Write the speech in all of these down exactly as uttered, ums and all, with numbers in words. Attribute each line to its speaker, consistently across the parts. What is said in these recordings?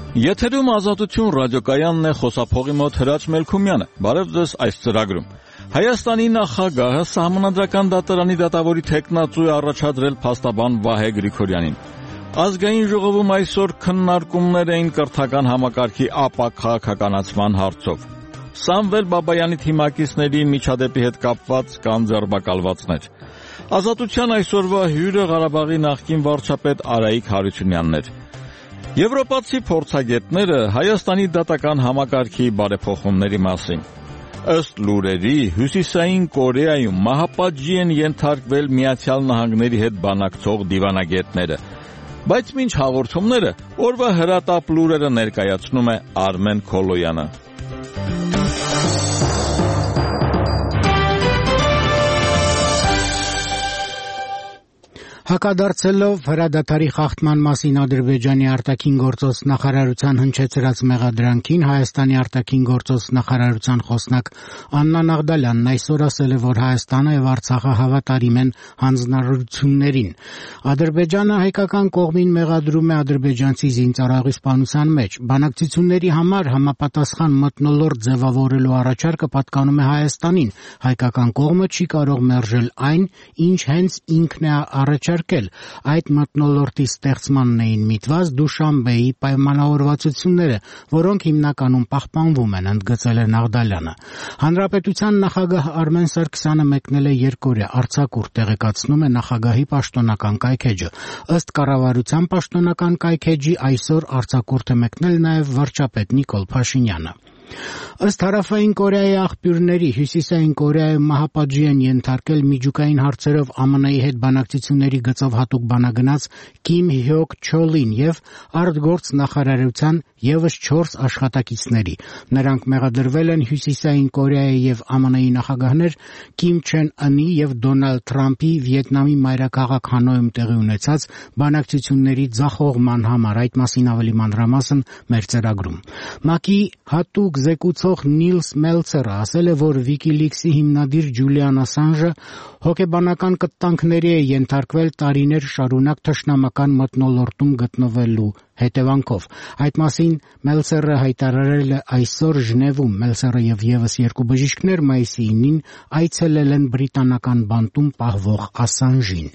Speaker 1: Եթերում Ազատություն ռադիոկայանն է, խոսափողի մոտ Հրաչ Մելքումյանը։ Բարև ձեզ այս ծրագրում։ Հայաստանի նախագահը Սահմանադրական դատարանի դատավորի թեկնածու է առաջադրել փաստաբան Վահե Գրիգորյանին։ Ազգային ժողովում այսօր քննարկումներ էին կրթական համակարգի ապա քաղաքականացման հարցով։ Սամվել Բաբայանի թիմակիցների միջադեպի հետ կապված կան ձերբակալվածներ։ Ազատության այսօրվա հյուրը Ղարաբաղի նախկին վարչապետ Արայիկ Հարությունյանն էր։ Եվրոպացի փորձագետները Հայաստանի դատական համակարգի բարեփոխումների մասին։ Ըստ լուրերի, Հյուսիսային Կորեայում մահապատժի են ենթարկվել Միացյալ Նահանգների հետ բանակցող դիվանագետները։ Բայց մինչ հաղորդումները, օրվա հրատապ լուրերը ներկայացնում է Արմեն Քոլոյանը։
Speaker 2: Հակադարձելով հրադադարի խախտման մասին Ադրբեջանի արտաքին գործոս նախարարության հնչեցրած մեղադրանքին, Հայաստանի արտաքին գործոս նախարարության խոսնակ Աննա Նաղդալյանն այսօր ասել է, որ Հայաստանը եւ Արցախը հավատարիմ են հանձնարարություններին։ Ադրբեջանը հայկական կողմին մեղադրում է ադրբեջանցի զինծառայողի սպանության մեջ։ Բանակցությունների համար համապատասխան մթնոլորտ ձևավորելու առաջարկը պատկանում է Հայաստանին։ Հայկական կողմը չի կարող մերժել այն, ինչ հենց ինքն է առաջարկել։ Այդ մթնոլորտի ստեղծմանն էին միտված Դուշանբեի պայմանավորվածությունները, որոնք հիմնականում պահպանվում են, ընդգծել է Նաղդալյանը։ Հանրապետության նախագահ Արմեն Սարգսյանը մեկնել է երկօրյա արձակուրդ, տեղեկացնում է նախագահի պաշտոնական կայքէջը։ Ըստ կառավարության պաշտոնական կայքէջի այսօր արձակուրդ է մեկնել նաև վարչապետ Նիկոլ Փաշինյանը։ Ըստ Հարավային Կորեայի աղբյուրների, Հյուսիսային Կորեայում մահապատժի են ենթարկել միջուկային հարցերով Ամն Ի հետ բանակցությունների գծով հատուկ բանագնաց Կիմ Հյոկ Չոլին եւ արտգործ նախարարության եւս չորս աշխատակիցների։ Նրանք մեղադրվել են Հյուսիսային Կորեայի եւ Ամն Ի նախագահներ Կիմ Չեն Ընի եւ Դոնալդ Թրամփի Վիետնամի մայրաքաղաք Հանոյում տեղի ունեցած բանակցությունների ձախողման համար։ Այդ մասին ավելի մանրամասն մեր ծրագրում։ ՄԱԿ-ի հատուկ զեկուցող Նիլս Մելցերը ասել է, որ Wikileaks-ի հիմնադիր Ջուլիան Ասանժը հոգեբանական կտանքների է ենթարկվել տարիներ շարունակ թշնամական մթնոլորտում գտնվելու հետևանքով։ Այդ մասին Մելցերը հայտարարել է այսօր Ժնևում։ Մելցերը եւ եւս երկու բժիշկներ մայիսի ինին այցելել են բրիտանական բանտում պահվող Ասանժին։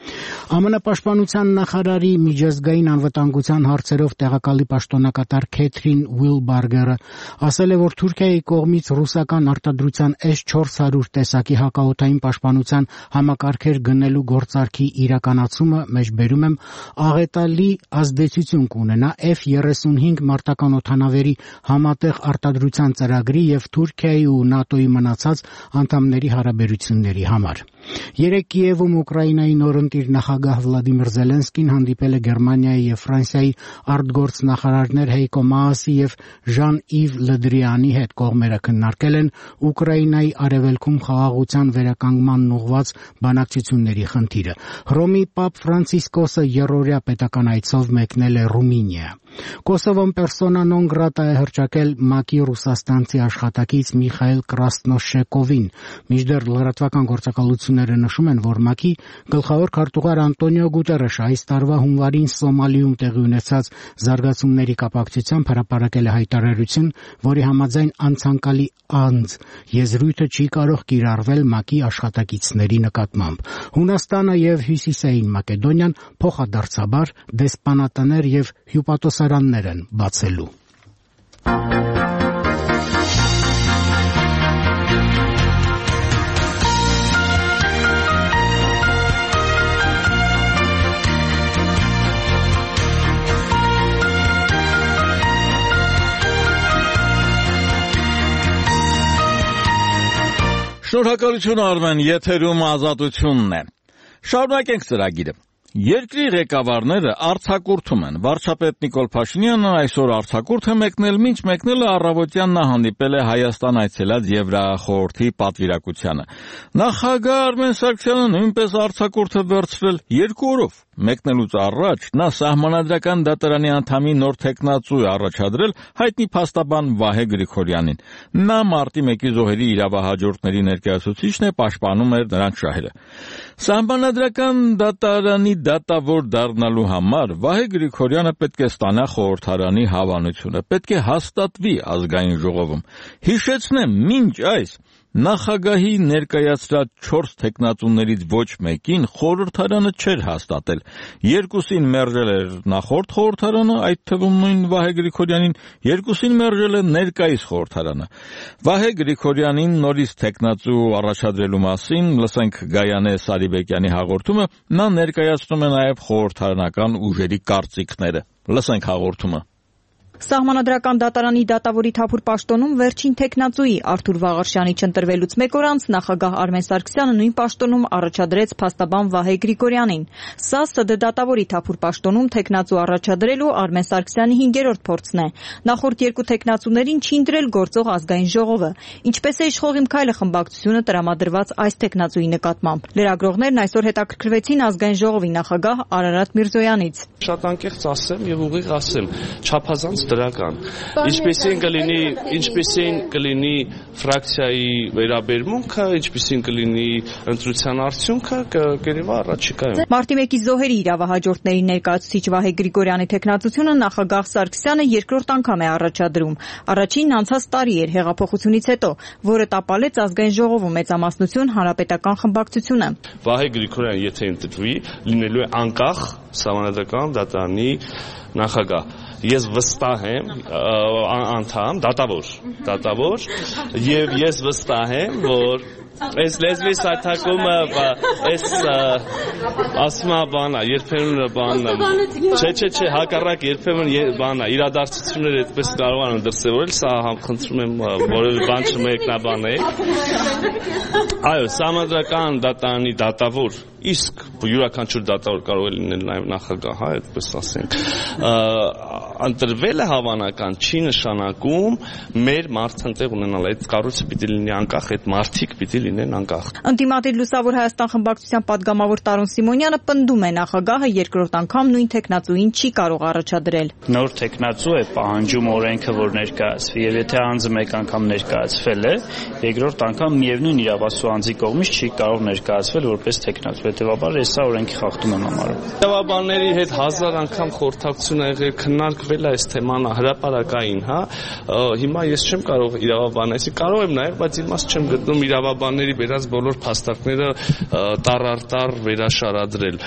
Speaker 2: ԱՄՆ պաշտպանության նախարարի միջազգային անվտանգության հարցերով տեղակալի պաշտոնակատար Քեթրին Ուիլբարգերը ասել է, որ Թուրքիայի կողմից ռուսական արտադրության էս չորս հարյուր տեսակի հակաօդային պաշտպանության համակարգեր գնելու գործարքի իրականացումը, մեջբերում եմ, աղետալի ազդեցություն կունենա Էֆ երեսունհինգ մարտական օդանավերի համատեղ արտադրության ծրագրի եւ Թուրքիայի ու ՆԱՏՕ-ի մնացած անդամների հարաբերությունների համար։ Երեկ Կիևում Ուկրաինայի նորընտիր նախագահ Վլադիմիր Զելենսկին հանդիպել է Գերմանիայի եւ Ֆրանսիայի արտգործ նախարարներ Հեյկո Մաասի եւ Ժան-Իվ Լդրիանի հետ։ Կողմերը քննարկել են Ուկրաինայի արևելքում խաղաղության վերականգմանն ուղղված բանակցությունների խնդիրը։ Հռոմի Պապ Ֆրանցիսկոսը երրորդյա պետական այցով մեկնել է Ռումինիա։ Կոսովոն պերսոնա նոն գրատա է հռչակել ՄԱԿ-ի ռուսաստանցի աշխատակից Միխայել Կրասնոշեկովին։ Մինչդեռ լրատվական գործակալությունները նշում են, որ ՄԱԿ-ի գլխավոր քարտուղար Անտոնիո Գուտերեշը այս տարվա հունվարին Սոմալիում տեղի ունեցած զարգացումների կապակցությամբ հրապարակել է հայտարարություն, որի համաձայն անցանկալի անձ եզրույթը չի կարող կիրառվել ՄԱԿ-ի աշխատակիցների նկատմամբ։ Հունաստանը եւ Հյուսիսային Մակեդոնիան փոխադարձաբար դեսպանատներ եւ հյուպատոսարաններ են բացելու։
Speaker 1: Շնորհակալություն Արմեն, եթերում Ազատությունն է։ Շարունակենք ծրագիրը։ Երկրի ղեկավարները արձակուրդում են։ Վարչապետ Նիկոլ Փաշինյանը այսօր արձակուրդ է մեկնել, մինչ մեկնելը առավոտյան նա հանդիպել է Հայաստան այցելած Եվրախորհրդի պատվիրակությանը։ Նախագահ Արմեն Սարգսյանը նույնպես արձակուրդ է վերցրել երկու օրով։ մեկնելուց առաջ նա Սահմանադրական դատարանի անդամի նոր թեկնածու է առաջադրել հայտնի փաստաբան Վահե Գրիգորյանին։ Նա մարտի մեկի զոհերի իրավահաջորդների ներկայացուցիչն է, պաշտպանում էր նրանց շահերը։ Սահմանադրական դատարանի դատավոր դառնալու համար Վահե Գրիգորյանը պետք է ստանա խորհրդարանի հավանությունը, պետք է հաստատվի ազգային ժողովում։ Հիշեցնեմ, մինչ այս նախագահի ներկայացրած չորս թեկնածուներից ոչ մեկին խորհրդարանը չէր հաստատել։ Երկուսին մերժել էր նախորդ խորհրդարանը, այդ թվում նույն Վահե Գրիգորյանին, երկուսին մերժել է ներկայիս խորհրդարանը։ Վահե Գրիգորյանին նորից թեկնածու առաջադրելու մասին լսենք Գայանե Սարիբեկյանի հաղորդումը, նա ներկայացնում է նաև խորհրդարանական ուժերի կարծիքները։ Լսենք հաղորդումը։
Speaker 3: Սահմանադրական դատարանի դատավորի թափուր պաշտոնում վերջին թեկնածուի Արթուր Վաղարշյանի չընտրվելուց մեկ օր անց նախագահ Արմեն Սարգսյանը նույն պաշտոնում առաջադրեց փաստաբան Վահե Գրիգորյանին։ Սա ՍԴ դատավորի թափուր պաշտոնում թեկնածու առաջադրելու Արմեն Սարգսյանի հինգերորդ փորձն է։ Նախորդ երկու թեկնածուներին չի ընտրել գործող ազգային ժողովը։ Ինչպես է իշխող Իմ քայլը խմբակցությունը տրամադրված այս թեկնածուի նկատմամբ։ Լրագրողներն այսօր հետաքրքրվեցին ազգային ժողովի նախագահ Արարատ Միրզոյանից։
Speaker 4: Շատ անկեղծ ասեմ եւ ուղիղ ասեմ, չափազանց դրական։ Ինչպեսին կլինի, ինչպեսին կլինի ֆրակցիայի վերաբերմունքը, ինչպեսին կլինի ընտրության արդյունքը, կերևա առաջիկայում։
Speaker 3: Մարտի մեկի զոհերի իրավահաջորդների ներկայացուցիչ Վահե Գրիգորյանի թեկնածությունը նախագահ Սարգսյանը երկրորդ անգամ է առաջադրում։ Առաջինն անցած տարի էր հեղափոխությունից հետո, որը տապալեց ազգային ժողովում մեծամասնություն հանրապետական խմբակցությունը։
Speaker 4: Վահե Գրիգորյանը եթե ընտրվի, լինելու է անկախ Սահմանադրական դատարանի նախագահ։ Ես վստահ եմ անդամ, դատավոր, դատավոր, եւ ես վստահ եմ, որ այս լեզվի սայթակումը, այս ասմա բանա, երբեմն բանա, չէ, չէ, չէ, հակառակ երբեմն բանա, իրադարձությունները այդպես կարող են դրսևորել, սա խնդրում եմ որևէ բան չմեկնաբանեք։ Այո, Սահմանադրական դատարանի դատավոր, իսկ յուրաքանչյուր դատավոր կարող է լինել նաև նախագահ, հա, այդպես ասենք։ Ընտրվելը հավանական չի նշանակում մեր մարդընտեղ ունենալ, այդ կառույցը պիտի լինի անկախ, այդ մարդիկ պիտի լինեն անկախ։
Speaker 3: Ընդդիմադիր Լուսավոր Հայաստան խմբակցության падգամավոր Տարոն Սիմոնյանը պնդում է նախագահը երկրորդ անգամ նույն թեկնածուին չի կարող առաջադրել։
Speaker 5: Նոր թեկնածու է պահանջում օրենքը, որ ներկայացվի, եւ եթե անձը մեկ անգամ ներկայացվել է, երկրորդ անգամ միևնույն իրավասու անձի կողմից չի կարող ներկայացվել որպես թեկնածու։ Հետևաբար ես սա օրենքի խախտում եմ համարում։
Speaker 4: Իրավաբանների հետ հազար անգամ խորհրդակցություն ա եղել, քննարկվել է այս թեման հրապարակային, հա։ Հիմա ես չեմ կարող իրավաբանեցի, կարող եմ նաև, բայց իմաստ չեմ գտնում իրավաբանների վերած բոլոր փաստարկները տառ-տառ վերաշարադրել։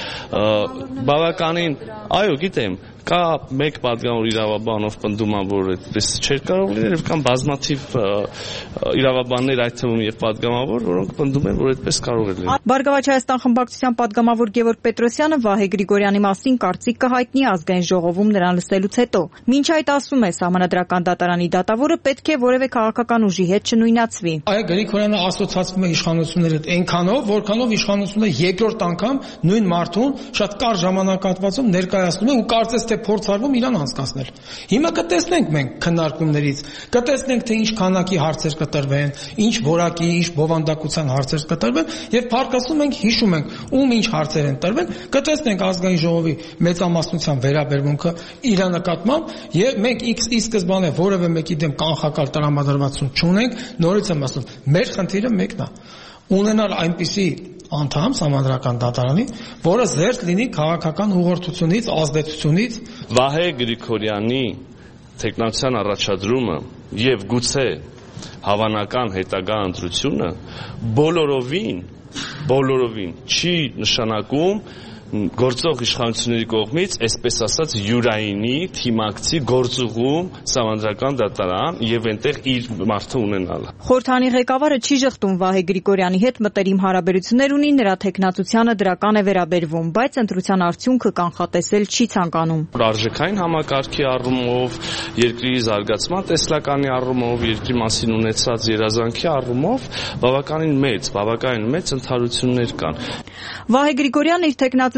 Speaker 4: Բավականին, այո, գիտեմ, կա մեկ падգամավոր իրավաբանով պնդում ա, որ այդպես չէր կարող լինել, եւ կան բազմաթիվ իրավաբաններ, այդ թվում եւ падգամավոր, որոնք պնդում են, որ այդպես կարող է լինել։
Speaker 3: Բարգավաճ Հայաստան խմբակցության падգամավոր Գևորգ Պետրոսյանը Վահե Գրիգորյանի մասին կարծիք կհայտնի ազգային ժողովում նրան լսելուց հետո։ Մինչ այդ ասում է, Սահմանադրական դատարանի դատավորը պետք է որևէ քաղաքական ուժի հետ չնույնացվի։
Speaker 6: Այո, Գրիգորյանը ասոցացվում է իշխանությունների հետ այնքանով, որքանով իշխանությունը երկրորդ անգամ նույն մարդուն շատ կարճ ժամանակահատվածում ներկայացնում է ու կարծես թե փորձարվում իրան անցկացնել։ Հիմա կտեսնենք մենք քննարկումներից, կտեսնենք թե ինչ քանակի հարցեր կտրվեն, ինչ որակի, ինչ բովանդակության հարցեր կտրվեն եւ փառքասում ենք, հիշում ենք ում ինչ հարցեր են տրվել, կտեսնենք ազգային ժողովի մեծամասնության վերաբերմունքը իր նկատմամբ եւ մենք ի սկզբանե որևէ մեկի դեմ կանխակալ տրամադրվածություն չունենք, նորից եմ ասում, մեր խնդիրը մեկն է ունենալ այնպիսի անդամ Սահմանադրական դատարանի, որը զերծ լինի քաղաքական ուղղորդությունից, ազդեցությունից։
Speaker 4: Վահե Գրիգորյանի թեկնածության առաջադրումը եւ գուցե հավանական հետագա ընտրությունը բոլորովին, բոլորովին չի նշանակում գործող իշխանությունների կողմից, այսպես ասած, յուրայինի թիմակցի գործուղում Սահմանադրական դատարան եւ այնտեղ իր մարդը ունենալը։
Speaker 3: Խորհրդանի ղեկավարը չի ժխտում Վահե Գրիգորյանի հետ մտերիմ հարաբերություններ ունի, նրա թեկնածությանը դրական է վերաբերվում, բայց ընտրության արդյունքը կանխատեսել չի ցանկանում։
Speaker 4: Արժեքային համակարգի առումով, երկրի զարգացման տեսլականի առումով, երկրի մասին ունեցած երազանքի առումով բավականին մեծ, բավականին մեծ ընդհանրություններ կան։
Speaker 3: Վահե Գրիգորյանն իր թեկնածության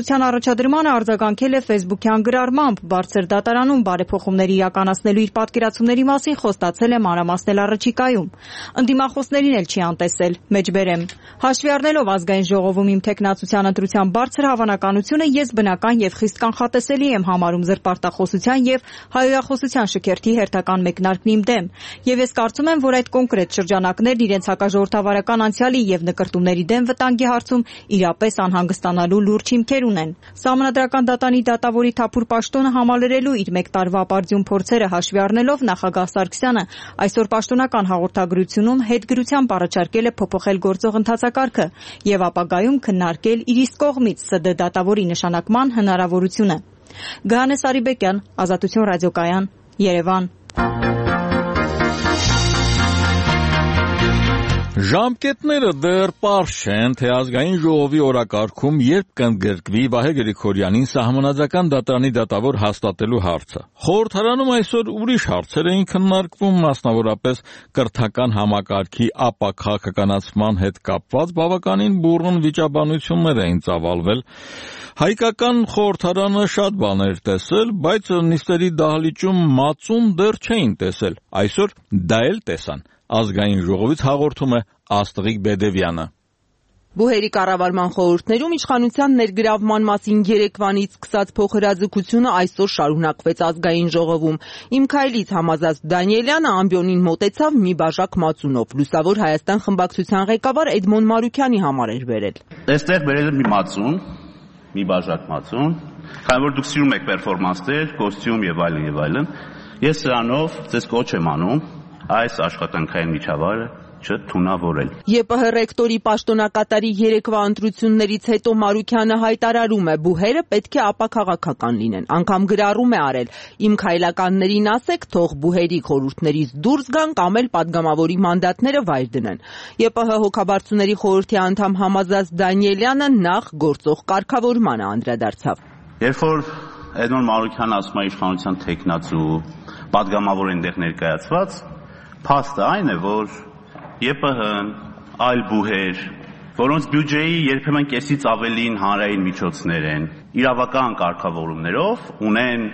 Speaker 3: տեխնացության առաջադրմանը արձագանքել է Facebook-յան գրառմամբ, բարձր դատարանում բարեփոխումներ իրականացնելու իր պատկերացումների մասին խոստացել է մանրամասնել առաջիկայում։ Ընդդիմախոսներին էլ չի անտեսել, մեջբերեմ։ Հաշվի առնելով ազգային ժողովում իմ տեխնացության ընտրության բարձր հավանականությունը, ես բնական եւ խիստ կանխատեսելի եմ համարում զրպարտախոսության եւ հայոյախոսության շքերթի հերթական մեկնարկն իմ դեմ, եւ ես կարծում եմ, որ այդ կոնկրետ շրջանակներն իրենց հակաժողովրդավարական անցյալի եւ նկրտումների դեմ վտանգի հարցում իրապես անհանգստանալու լուրջ հիմքեր ունեն։ Սահմանադրական դատանի դատավորի Թափուր Պաշտոնը համալրելու իր մեկ տարվա ապարդյուն փորձերը հաշվի առնելով նախագահ Սարգսյանը այսօր պաշտոնական հաղորդագրությունում հետգրությամբ առաջարկել է փոփոխել գործող ընթացակարգը եւ ապագայում քննարկել իր իսկ կողմից ՍԴ դատավորի նշանակման հնարավորությունը։ Գայանե Սարիբեկյան, Ազատություն ռադիոկայան, Երևան։
Speaker 1: Ժամկետները դեռ պարզ չեն, թե ազգային ժողովի օրակարգում երբ կընդգրկվի Վահե Գրիգորյանին սահմանադրական դատարանի դատավոր հաստատելու հարցը։ Խորհրդարանում այսօր ուրիշ հարցեր էին քննարկվում, մասնավորապես կրթական համակարգի ապա քաղաքականացման հետ կապված բավականին բուռն վիճաբանություններ էին ծավալվել։ Հայկական խորհրդարանը շատ բաներ տեսել, բայց նիստերի դահլիճում մածուն դեռ չէին տեսել։ Այսօր դա էլ տեսան։ Ազգային ժողովից հաղորդում է Աստղիկ Բեդևյանը։
Speaker 7: Բուհերի կառավարման խորհուրդներում իշխանության ներգրավման մասին երեկվանից սկսած փոխհրաձգությունը այսօր շարունակվեց ազգային ժողովում։ Իմ քայլից Համազած Դանիելյանը ամբիոնին մոտեցավ մի բաժակ մածունով։ Լուսավոր Հայաստան խմբակցության ղեկավար Էդմոն Մարուքյանի համար էր բերել։
Speaker 8: Այստեղ բերել եմ մի մածուն, մի բաժակ մածուն, քանի որ դուք սիրում եք պերֆորմանսներ, կոստյում եւ այլն եւ այլն, ես սրանով ձեզ կոչ եմ անում այս աշխատանքային միջավայրը չթունավորել։
Speaker 7: ԵՊՀ ռեկտորի պաշտոնակատարի երեկվա ընտրություններից հետո Մարուքյանը հայտարարում է, բուհերը պետք է ապաքաղաքական լինեն, անգամ գրառում է արել, իմ քայլականներին ասեք, թող բուհերի խորհուրդներից դուրս գան կամ էլ падգամավորի մանդատները վայր դնեն։ ԵՊՀ հոգաբարձուների խորհրդի անդամ Համազած Դանիելյանը նախ գործող կարգավորմանը անդրադարձավ։
Speaker 8: Երբ որ Էդմոն Մարուքյանը ասում է իշխանության տեխնացու, падգամավոր այնտեղ ներկայացված, փաստը այն է, որ ԵՊՀ-ն, այլ բուհեր, որոնց բյուջեի երբեմն կեսից ավելին հանրային միջոցներ են, իրավական կարգավորումներով ունեն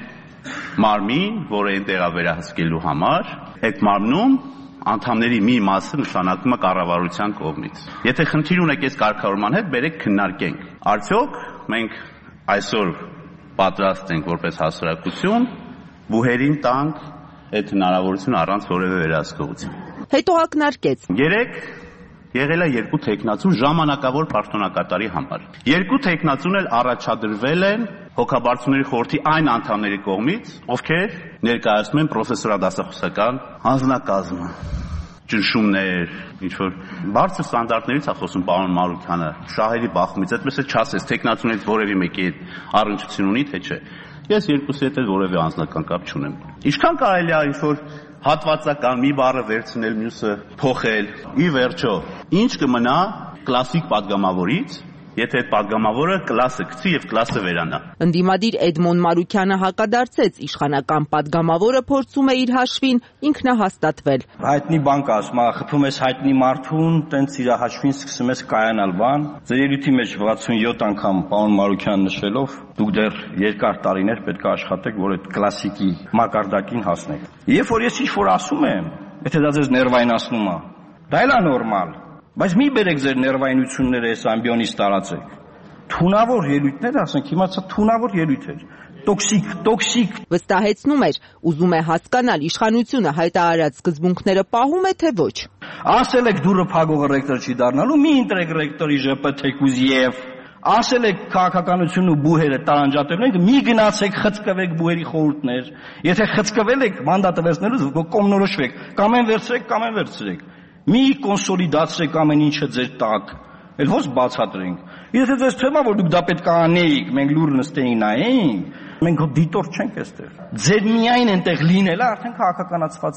Speaker 8: մարմին, որը այնտեղ է վերահսկելու համար, այդ մարմնում անդամների մի մասը նշանակվում է կառավարության կողմից։ Եթե խնդիր ունեք այս կարգավորման հետ, բերեք քննարկենք։ Արդյոք մենք այսօր պատրաստ ենք որպես հասարակություն բուհերին տանք այդ հնարավորությունը առանց որևէ վերահսկողության։
Speaker 7: Հետո ակնարկեց.
Speaker 8: Երեք եղել է երկու տեխնացու ժամանակավոր պաշտոնակատարի համար։ Երկու տեխնացուն էլ առաջադրվել են հոգաբարձուների խորհրդի այն անդամների կողմից, ովքեր ներկայացնում են պրոֆեսորադասախոսական հանձնակազմը։ Ճնշումներ, ինչ-որ բարձր ստանդարտներից է խոսում պարոն Մարուքյանը, շահերի բախումից, այդպես է չասես, տեխնացուներից որևէ մեկի հետ առնչություն ունի, թե չէ։ Ես երկուսի հետ էլ որևէ անձնական կապ չունեմ։ Ինչքան կարելի է ինչ-որ հատվածական մի բառը վերցնել, մյուսը փոխել։ Ի վերջո, ինչ կմնա կլասիկ падգամավորից, եթե այդ падգամավորը կլասը գցի եւ կլասը վերանա։
Speaker 7: Ընդդիմադիր Էդմոն Մարուքյանը հակադարձեց, իշխանական падգամավորը փորձում է իր հաշվին ինքնահաստատվել։
Speaker 9: Հայտնի բան կա, ասում է, խփում ես հայտնի մարդուն, տենց իր հաշվին սկսում ես կայանալ բան։ Ձեր ելույթի մեջ վաթսունյոթ անգամ պարոն Մարուքյան նշելով, դուք դեռ երկար տարիներ պետք է աշխատեք, որ այդ կլասիկի մակարդակին հասնեք։ Երբ որ ես ինչ-որ ասում եմ, եթե դա ձեզ ներվայնացնում է, դա էլ է նորմալ։ Բայց մի բերեք ձեր ներվայնությունները այս ամբիոնից տարածեք։ Թունավոր ելույթներ, ասենք, իմացա թունավոր ելույթեր։ Տոքսիկ, տոքսիկ։
Speaker 7: Վստահեցնում էր, ուզում է հասկանալ իշխանությունը հայտարարած սկզբունքները պահում է թե ոչ։
Speaker 9: Ասել եք դուրը փակողը ռեկտոր չի դառնալու, մի ընտրեք ռեկտորի ԺՊ թեկուզ եւ ասել եք քաղաքականությունն ու բուհերը տարանջատելու եք, մի գնացեք խցկվեք բուհերի խորհուրդներ։ Եթե խցկվել եք մանդատը վերցնելուց կողմնորոշվեք, կամ են վերցրեք, կամ են վերցրեք։ Մի կոնսոլիդացրեք ամեն ինչը ձեր տակ, էլ ոնց բացատրենք։ Եթե ձեզ թվում է, որ դուք դա պետք է անեիք, մենք լուր նստեին նայենք, մենք դիտորդ չենք այստեղ։ Ձեր միայն այնտեղ լինելը արդեն քաղաքականացված է։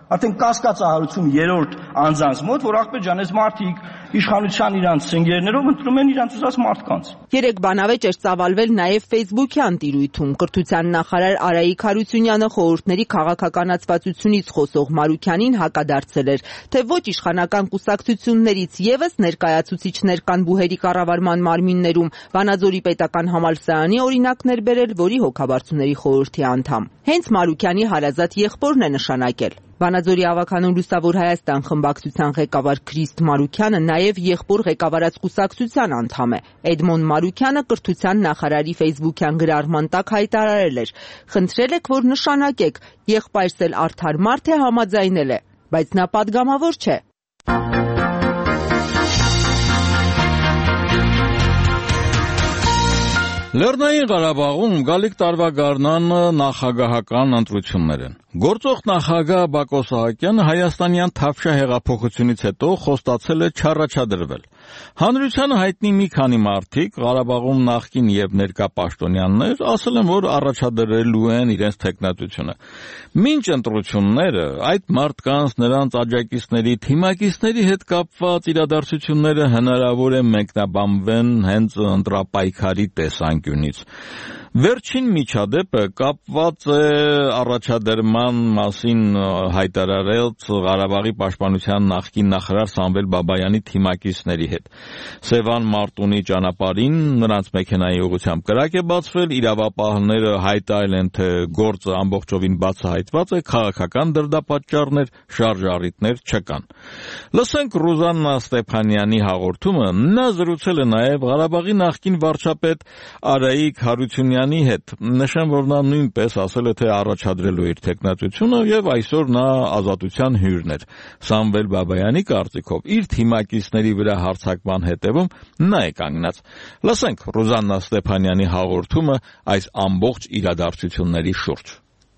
Speaker 9: Արդեն կասկածահարություն երրորդ անձանց մոտ, որ ախպեր ջան, այս մարդիկ իշխանության իրանց սնգերներով ընտրում են իրանց ուզած մարդկանց։
Speaker 7: Երեք բանավեճ էր ծավալվել նաև Facebook-յան տիրույթում։ Կրթության նախարար Արայիկ Հարությունյանը խորհուրդների քաղաքականացվածությունից խոսող Մարուքյանին հակադարձել էր, թե ոչ իշխանական կուսակցություններից ևս ներկայացուցիչներ կան բուհերի կառավարման մարմիններում, Վանաձորի պետական համալսարանի օրինակներ բերել, որի հոգաբարձուների խորհրդի անդամ։ Հենց Մարուքյանի հարազատ եղբորն է նշանակել։ Վանաձորի ավականուն Լուսավոր Հայաստան խմբակցության ղեկավար Քրիստ Մարուքյանը նաև եղբոր ղեկավարած կուսակցության անդամ է։ Էդմոն Մարուքյանը կրթության նախարարի Facebook-յան գրառման տակ հայտարարել էր. «Խնդրել եք, որ նշանակեք, եղբայրս էլ արդար մարդ է, համաձայնել է, բայց նա պատգամավոր չէ»։
Speaker 1: Լեռնային Ղարաբաղում գալիք տարվա գարնան նախագահական ընտրություններ են։ Գործող նախագահ Բակո Սահակյանը հայաստանյան Թավշյա հեղափոխությունից հետո խոստացել է չառաջադրվել։ Հանրությանը հայտնի մի քանի մարդիկ, Ղարաբաղում նախկին եւ ներկա պաշտոնյաներ, ասել են, որ առաջադրելու են իրենց թեկնածությունը։ Մինչ ընտրությունները այդ մարդկանց, նրանց աջակիցների, թիմակիցների հետ կապված իրադարձությունները հնարավոր է մեկնաբանվեն հենց ընտրապայքարի տեսանկյունից։ Վերջին միջադեպը կապված է առաջադրման մասին հայտարարել Ղարաբաղի պաշտպանության նախկին նախարար Սամվել Բաբայանի թիմակիցների հետ։ Սևան Մարտունի ճանապարհին նրանց մեքենայի ուղղությամբ կրակ է բացվել, իրավապահները հայտարարել են, թե գործը ամբողջովին բացահայտված է, քաղաքական դրդապատճառներ, շարժառիթներ չկան։ Լսենք Ռուզաննա Ստեփանյանի հաղորդումը, նա զրուցել է նաև Ղարաբաղի նախկին վարչապետ Արայիկ Հարությունյանի հետ։ Նշեմ, որ նա նույնպես ասել է, թե առաջադրելու իր թեկնածությունը եւ այսօր նա ազատության հյուրն էր։ Սամվել Բաբայանի կարծիքով իր թիմակիցների վրա հարձակման հետևում նա է կանգնած։ Լսենք Ռուզաննա Ստեփանյանի հաղորդումը այս ամբողջ իրադարձությունների շուրջ։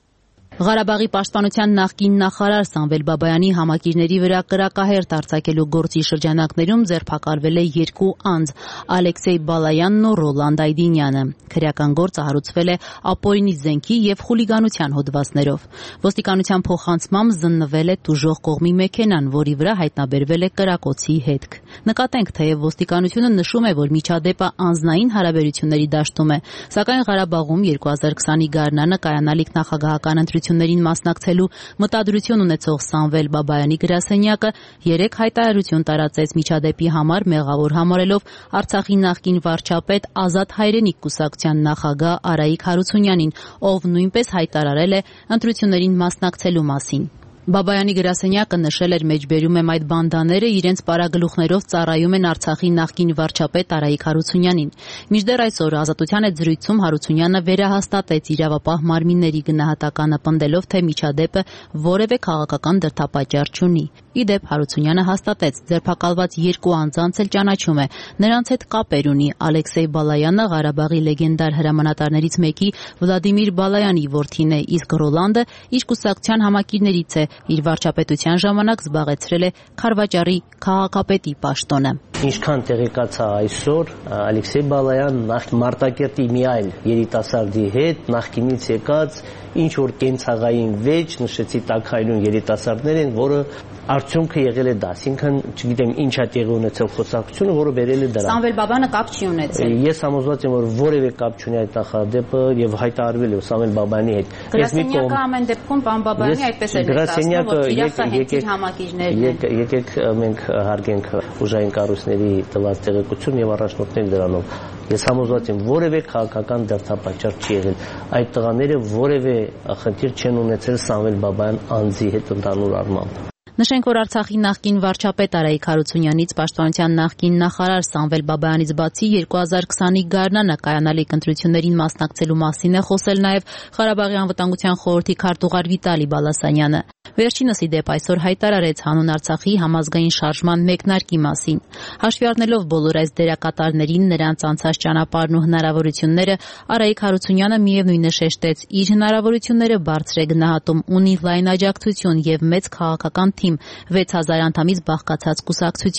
Speaker 10: Ղարաբաղի պաշտպանության նախկին նախարար Սամվել Բաբայանի համակիրների վրա կրակահերթ արձակելու գործի շրջանակներում ձերբակալվել է երկու անձ՝ Ալեքսեյ Բալայանն ու Ռոլանդ Այդինյանը։ Քրեական գործը հարուցվել է ապօրինի զենքի եւ խուլիգանության հոդվածներով։ Ոստիկանության փոխանցմամբ զննվել է տուժող կողմի մեքենան, որի վրա հայտնաբերվել է կրակոցի հետք։ Նկատենք, թեև ոստիկանությունը նշում է, որ միջադեպը անձնային հարաբերությունների դաշտում է, սակայն Ղարաբաղում երկու հազար քսանի գարնանը կայանալիք նախագահական ընտրություններին մասնակցելու մտադրություն ունեցող Սամվել Բաբայանի գրասենյակը երեք հայտարարություն տարածեց միջադեպի համար մեղավոր համարելով Արցախի նախկին վարչապետ Ազատ հայրենիք կուսակցության նախագահ Արայիկ Հարությունյանին, ով նույնպես հայտարարել է ընտրություններին մասնակցելու մասին։ Բաբայանի գրասենյակը նշել էր, մեջբերում եմ այդ բանդաները իրենց պարագլուխներով ծառայում են Արցախի նախկին վարչապետ Արայիկ Հարությունյանին։ Մինչդեռ այսօր Ազատության հետ զրույցում Հարությունյանը վերահաստատեց իրավապահ մարմինների գնահատականը, պնդելով, թե միջադեպը որևէ քաղաքական դրդապատճառ չունի։ Ի դեպ Հարությունյանը հաստատեց, ձերբակալված երկու անձանց էլ ճանաչում է, նրանց հետ կապեր ունի Ալեքսեյ Բալայանը, Ղարաբաղի լեգենդար հրամանատարներից մեկի Վլադիմիր Բալայանի որդին է, իսկ Ռոլանդը իր կուսակցության համակիրներից է, իր վարչապետության ժամանակ զբաղեցրել է Քարվաճարի քաղաքապետի պաշտոնը։
Speaker 11: Ինչքան տեղեկացա այսօր, Ալեքսեյ Բալայանն նախ Մարտակերտի մի այլ երիտասարդի հետ նախկինից եկած ինչ որ կենցաղային վեճ, նշեցի տաքայլուն երիտասարդներ են, որը արդյունքը եղել է դա, այսինքն չգիտեմ ինչ է տեղի ունեցել խոսակցությունը, որը բերել է դրան։
Speaker 10: Սամվել Բաբայանը կապ չի ունեցել։
Speaker 11: Ես համոզված եմ, որ որևէ կապ չունի այդ նախադեպը եւ հայտարարվել է Սամվել Բաբայանի հետ։
Speaker 10: Գրասենյակը ամեն դեպքում բան Բաբայանի այդպես է ներկայացնում, որ եկեք համակիրներն են։
Speaker 11: Եկեք մենք հարգենք ուժային կառույցների տված տեղեկություն եւ առաջնորդներ դրանով։ Ես համոզված եմ, որևէ քաղաքական դրդապատճառ չի եղել։ Այդ տղաները որևէ խնդիր չեն ունեցել Սամվել Բաբայան անձի հետ ընդհանուր առմամբ։
Speaker 10: Նշենք, որ Արցախի նախկին վարչապետ Արայիկ Հարությունյանից պաշտպանության նախկին նախարար Սամվել Բաբայանից բացի երկու հազար քսանի գարնանը կայանալիք ընտրություններին մասնակցելու մասին է խոսել նաև Ղարաբաղի անվտանգության խորհրդի քարտուղար Վիտալի Բալասանյանը։ Վերջինս ի դեպ այսօր հայտարարեց հանուն Արցախի համազգային շարժման մեկնարկի մասին։ Հաշվի առնելով բոլոր այս դերակատարներին, նրանց անցած ճանապարհն ու հնարավորությունները, Արայիկ Հարությունյանը միևնույնը շեշտեց, իր հնարավորությունները բարձր է գնահատում, ունի լայն աջակցություն եւ մեծ քաղաքական թիմ, վեց հազար անդամից բաղկացած կուսակցություն։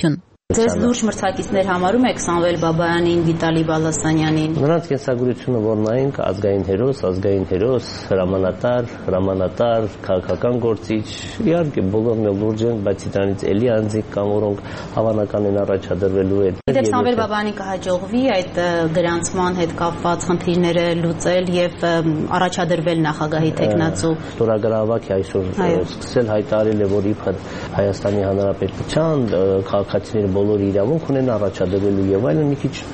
Speaker 10: Ձեզ լուրջ մրցակիցներ համարում եք Սամվել Բաբայանին, Վիտալի Բալասանյանին։
Speaker 11: Նրանց կենսագրությունը որ նայենք, ազգային հերոս, ազգային հերոս, հրամանատար, հրամանատար, քաղաքական գործիչ, իհարկե բոլորն էլ լուրջ են, բայց դրանից էլի անձիկ կան, որոնք հավանական են առաջադրվելու են։
Speaker 10: Դեպ Սամվել Բաբայանին կհաջողվի այդ գրանցման հետ կապված խնդիրները լուծել եւ առաջադրվել նախագահի տեխնացու։
Speaker 11: Ստորագրավակ է այսօր սկսել հայտարարել է, որ իբր Հայաստանի Հանրապետության քաղաքացիները բոլոր իրավունք ունեն առաջադրելու եւ այլն մի քիչ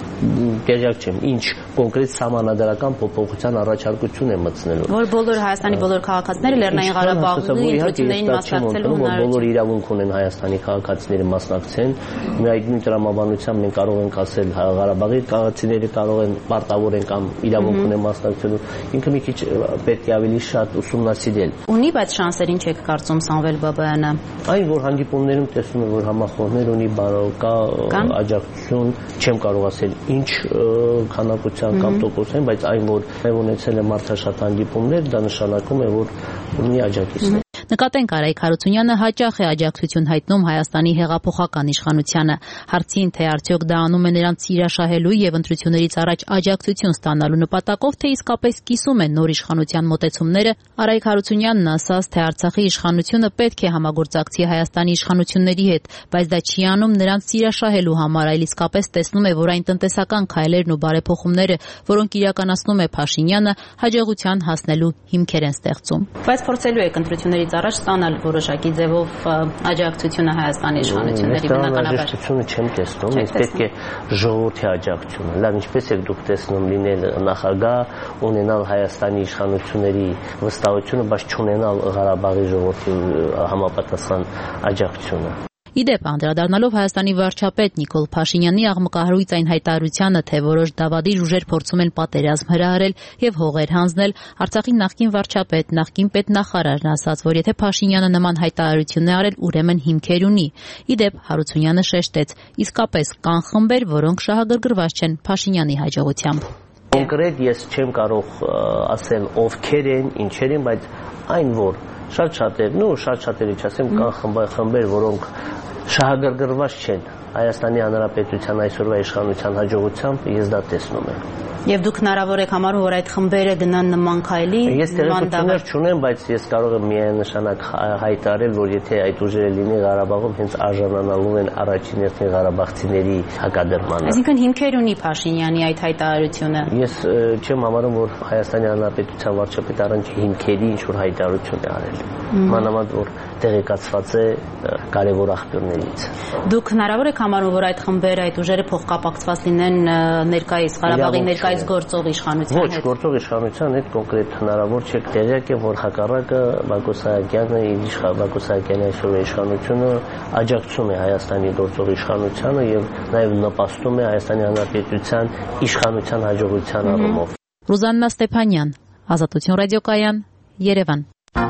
Speaker 11: տեղյակ չեմ ինչ կոնկրետ համանadrական փոփոխության առաջարկություն է մտցնելու
Speaker 10: որ բոլոր Հայաստանի բոլոր քաղաքացիները Լեռնային Ղարաբաղի ընտրություններին մասնակցելու
Speaker 11: հնարավորություն բոլոր իրավունք ունեն Հայաստանի քաղաքացիները մասնակցեն մի այդ նույն տրամաբանությամբ մենք կարող ենք ասել Ղարաբաղի քաղաքացիները կարող են պարտավոր են կամ իրավունք ունեն մասնակցելու ինքը մի քիչ պետք է ավելի շատ ուսումնասիրել
Speaker 10: ունի բայց շանսերին չեք կարծում Սամվել Բաբայանը
Speaker 11: այն որ հանդիպումներում տեսնում եմ որ համախոհներ ունի բարոկա աջակցություն չեմ կարող ասել ինչ քանակության կամ տոկոսեն, բայց այն որ ունեցել է մարդաշատ հանդիպումներ, դա նշանակում է, որ ունի աջակիցներ։
Speaker 10: Նկատենք Արայք Հարությունյանը հաճախ է աջակցություն հայտնում Հայաստանի հեղափոխական իշխանությանը։ Հարցին, թե արդյոք դա անում է նրանց սիրաշահելու եւ ընտրություններից առաջ աջակցություն ստանալու նպատակով, թե իսկապես կիսում են նոր իշխանության մոտեցումները, Արայք Հարությունյանն ասաց, թե Արցախի իշխանությունը պետք է համագործակցի Հայաստանի իշխանությունների հետ, բայց դա չի անում նրանց սիրաշահելու համար, այլ իսկապես տեսնում է, որ այն տնտեսական քայլերն ու բարեփոխումները, որոնք իրականացնում է Փաշինյանը, հաջողության հասնելու հիմքեր են ստեղծում։ Բայց փորձելու եք ընտրություններից առաջ ստանալ որոշակի ձևով աջակցությունը Հայաստանի իշխանությունների բնականաբար։
Speaker 11: Աջակցությունը չեմ տեսնում, ինձ պետք է ժողովրդի աջակցությունը։ Լավ, ինչպես եք դուք տեսնում լինել նախագահ, ունենալ Հայաստանի իշխանությունների վստահությունը, բայց չունենալ Ղարաբաղի ժողովրդի համապատասխան աջակցությունը։
Speaker 10: Իդեպ անդրադառնալով Հայաստանի վարչապետ Նիկոլ Փաշինյանի աղմկահարույց այն հայտարարությանը, թե որոշ դավադիր ուժեր փորձում են պատերազմ հրահրել եւ հողեր հանձնել, Արցախի նախկին վարչապետ, նախկին պետնախարարն ասաց, որ եթե Փաշինյանը նման հայտարարություն է արել, ուրեմն հիմքեր ունի։ Իդեպ Հարությունյանը շեշտեց, իսկապես կան խմբեր, որոնք շահագրգռված չեն Փաշինյանի հաջողությամբ։
Speaker 11: Կոնկրետ ես չեմ կարող ասել ովքեր են, ինչեր են, բայց այն որ շատ շատեր, նո շատ շատերի չասեմ, կան խմբեր, որոնք շահագրգռված չեն Հայաստանի Հանրապետության այսօրվա իշխանության հաջողությամբ, ես դա տեսնում եմ։
Speaker 10: Եվ դուք հնարավոր եք համարում, որ այդ խմբերը գնան նման քայլի,
Speaker 11: ես տեղեկություններ չունեմ, բայց ես կարող եմ միանշանակ հայտարարել, որ եթե այդ ուժերը լինի Ղարաբաղում, հենց արժանանալու են առաջին հերթին ղարաբաղցիների հակադրմանը։
Speaker 10: Այսինքն հիմքեր ունի Փաշինյանի այդ հայտարարությունը։
Speaker 11: Ես չեմ համարում, որ Հայաստանի Հանրապետության վարչապետը առանց հիմքերի ինչ-որ հայտարարություն է արել։ Մանավանդ որ տեղեկացված է կարևոր աղբյուրներից։
Speaker 10: Դուք հնարավոր եք համարում, որ այդ խմբերը, այդ ուժերը փոխկապակցված լինեն ներկայիս Ղարաբաղի ներկայիս գործող իշխանության հետ։
Speaker 11: Ոչ, գործող իշխանության հետ կոնկրետ հնարավոր չէ, տեղյակ է, որ հակառակը Բակո Սահակյանը, Բակո Սահակյանի այսօրվա իշխանությունը աջակցում է Հայաստանի գործող իշխանությանը եւ նաեւ նպաստում է Հայաստանի Հանրապետության իշխանության հաջողության առումով։
Speaker 10: Ռուզաննա Ստեփանյան, Ազատություն ռադիոկայան, Երևան։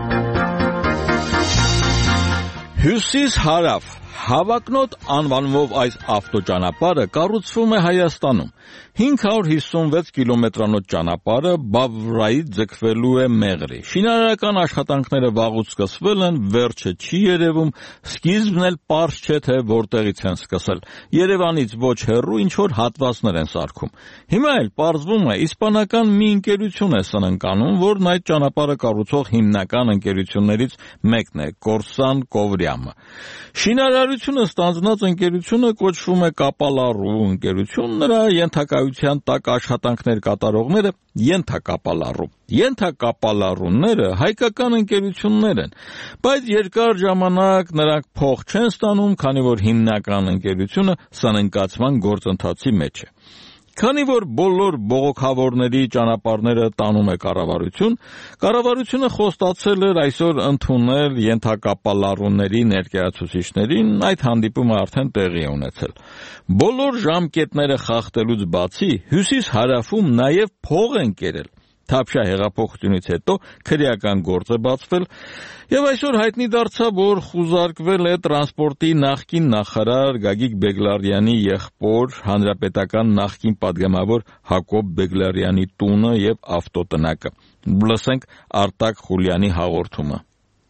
Speaker 1: Հյուսիս հարավ Հավակնոտ անվանվող այս ավտոճանապարհը կառուցվում է Հայաստանում։ հինգ հարյուր հիսունվեց կիլոմետրանոց ճանապարհը Բավրայից ձգվելու է Մեղրի։ Շինարարական աշխատանքները վաղուց սկսվել են, վերջը չի երևում, սկիզբն էլ պարզ չէ, թե որտեղից են սկսել։ Երևանից ոչ հեռու ինչ-որ հատվածներ են սարքում։ Հիմա էլ պարզվում է, իսպանական մի ընկերություն է սնանկանում, որն այդ ճանապարհը կառուցող հիմնական ընկերություններից մեկն է, Կորսան Կովրյամը։ Շինարարությունը ստանձնած ընկերությունը կոչվում է Կապալառու ընկերություն, նրա ենթակայության տակ աշխատանքներ կատարողները ենթակապալառու։ Ենթակապալառուները հայկական ընկերություններ են, բայց երկար ժամանակ նրանք փող չեն ստանում, քանի որ հիմնական ընկերությունը սնանկացման գործընթացի մեջ է։ Քանի որ բոլոր բողոքավորների ճանապարհները տանում է կառավարություն, կառավարությունը խոստացել էր այսօր ընդունել ենթակապալառուների ներկայացուցիչներին, այդ հանդիպումը արդեն տեղի է ունեցել։ Բոլոր ժամկետները խախտելուց բացի, հյուսիս-հարավում նաև փող են կերել։ Թավշյա հեղափոխությունից հետո քրեական գործ է բացվել եւ այսօր հայտնի դարձավ, որ խուզարկվել է տրանսպորտի նախկին նախարար Գագիկ Բեգլարյանի եղբոր հանրապետական նախկին պատգամավոր Հակոբ Բեգլարյանի տունը եւ ավտոտնակը։ Լսենք Արտակ Խուլյանի հաղորդումը։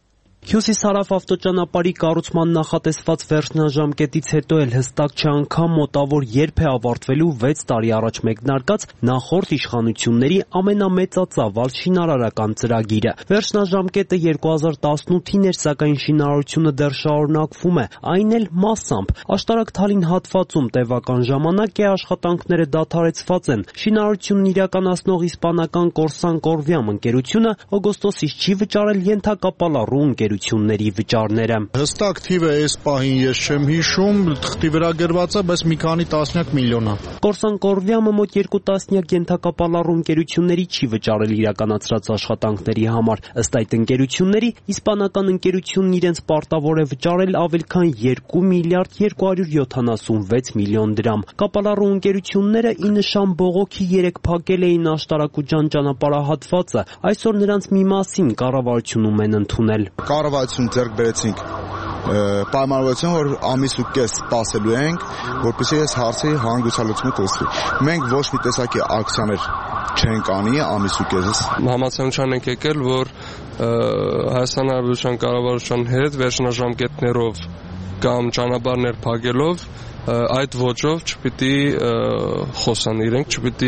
Speaker 12: Հյուսիս-հարավ ավտոճանապարհի կառուցման նախատեսված վերջնաժամկետից հետո էլ հստակ չէ անգամ մոտավոր երբ է ավարտվելու վեց տարի առաջ մեկնարկած նախորդ իշխանությունների ամենամեծածավալ շինարարական ծրագիրը։ Վերջնաժամկետը երկու հազար տասնութին էր, սակայն շինարարությունը դեռ շարունակվում է, այն էլ մասամբ։ Աշտարակ-Թալին հատվածում տևական ժամանակ է աշխատանքները դադարեցված են։ Շինարարությունն իրականացնող իսպանական Կորսան Կորվիամ ընկերությունը օգոստոսից չի վճարել ենթակապալառու ընկերությունների վճարները։
Speaker 13: Հստակ թիվը այս պահին ես չեմ հիշում, թղթի վրա գրված է, բայց մի քանի տասնյակ միլիոն է։
Speaker 12: Կորսան Կորվիամը մոտ երկու տասնյակ ենթակապալառու ընկերությունների չի վճարել իրականացրած աշխատանքների համար։ Ըստ այդ ընկերությունների, իսպանական ընկերությունն իրենց պարտավոր է վճարել ավելի քան երկու միլիարդ երկու հարյուր յոթանասունվեց միլիոն դրամ։ Կապալառու ընկերությունները ի նշան բողոքի երեկ փակել էին Աշտարակուջան ճանապարհահատվածը։ Այսօր նրանց մի մասին կառավարությունում են ընդունել։
Speaker 13: Կառավարություն ձեռք բերեցինք պայմանավորություն, որ ամիս ու կես սպասելու ենք, որպեսզի այս հարցի հանգուցալուծումը կստացվի։ Մենք ոչ մի տեսակի ակցիաներ չենք անի ամիս ու կեսից։
Speaker 14: Համացանության ենք եկել, որ Հայաստան Հանրապետության կառավարության հետ վերջնաժամկետներով կամ ճանապարհներ փակելով այդ ոճով չպիտի խոսան իրենք, չպիտի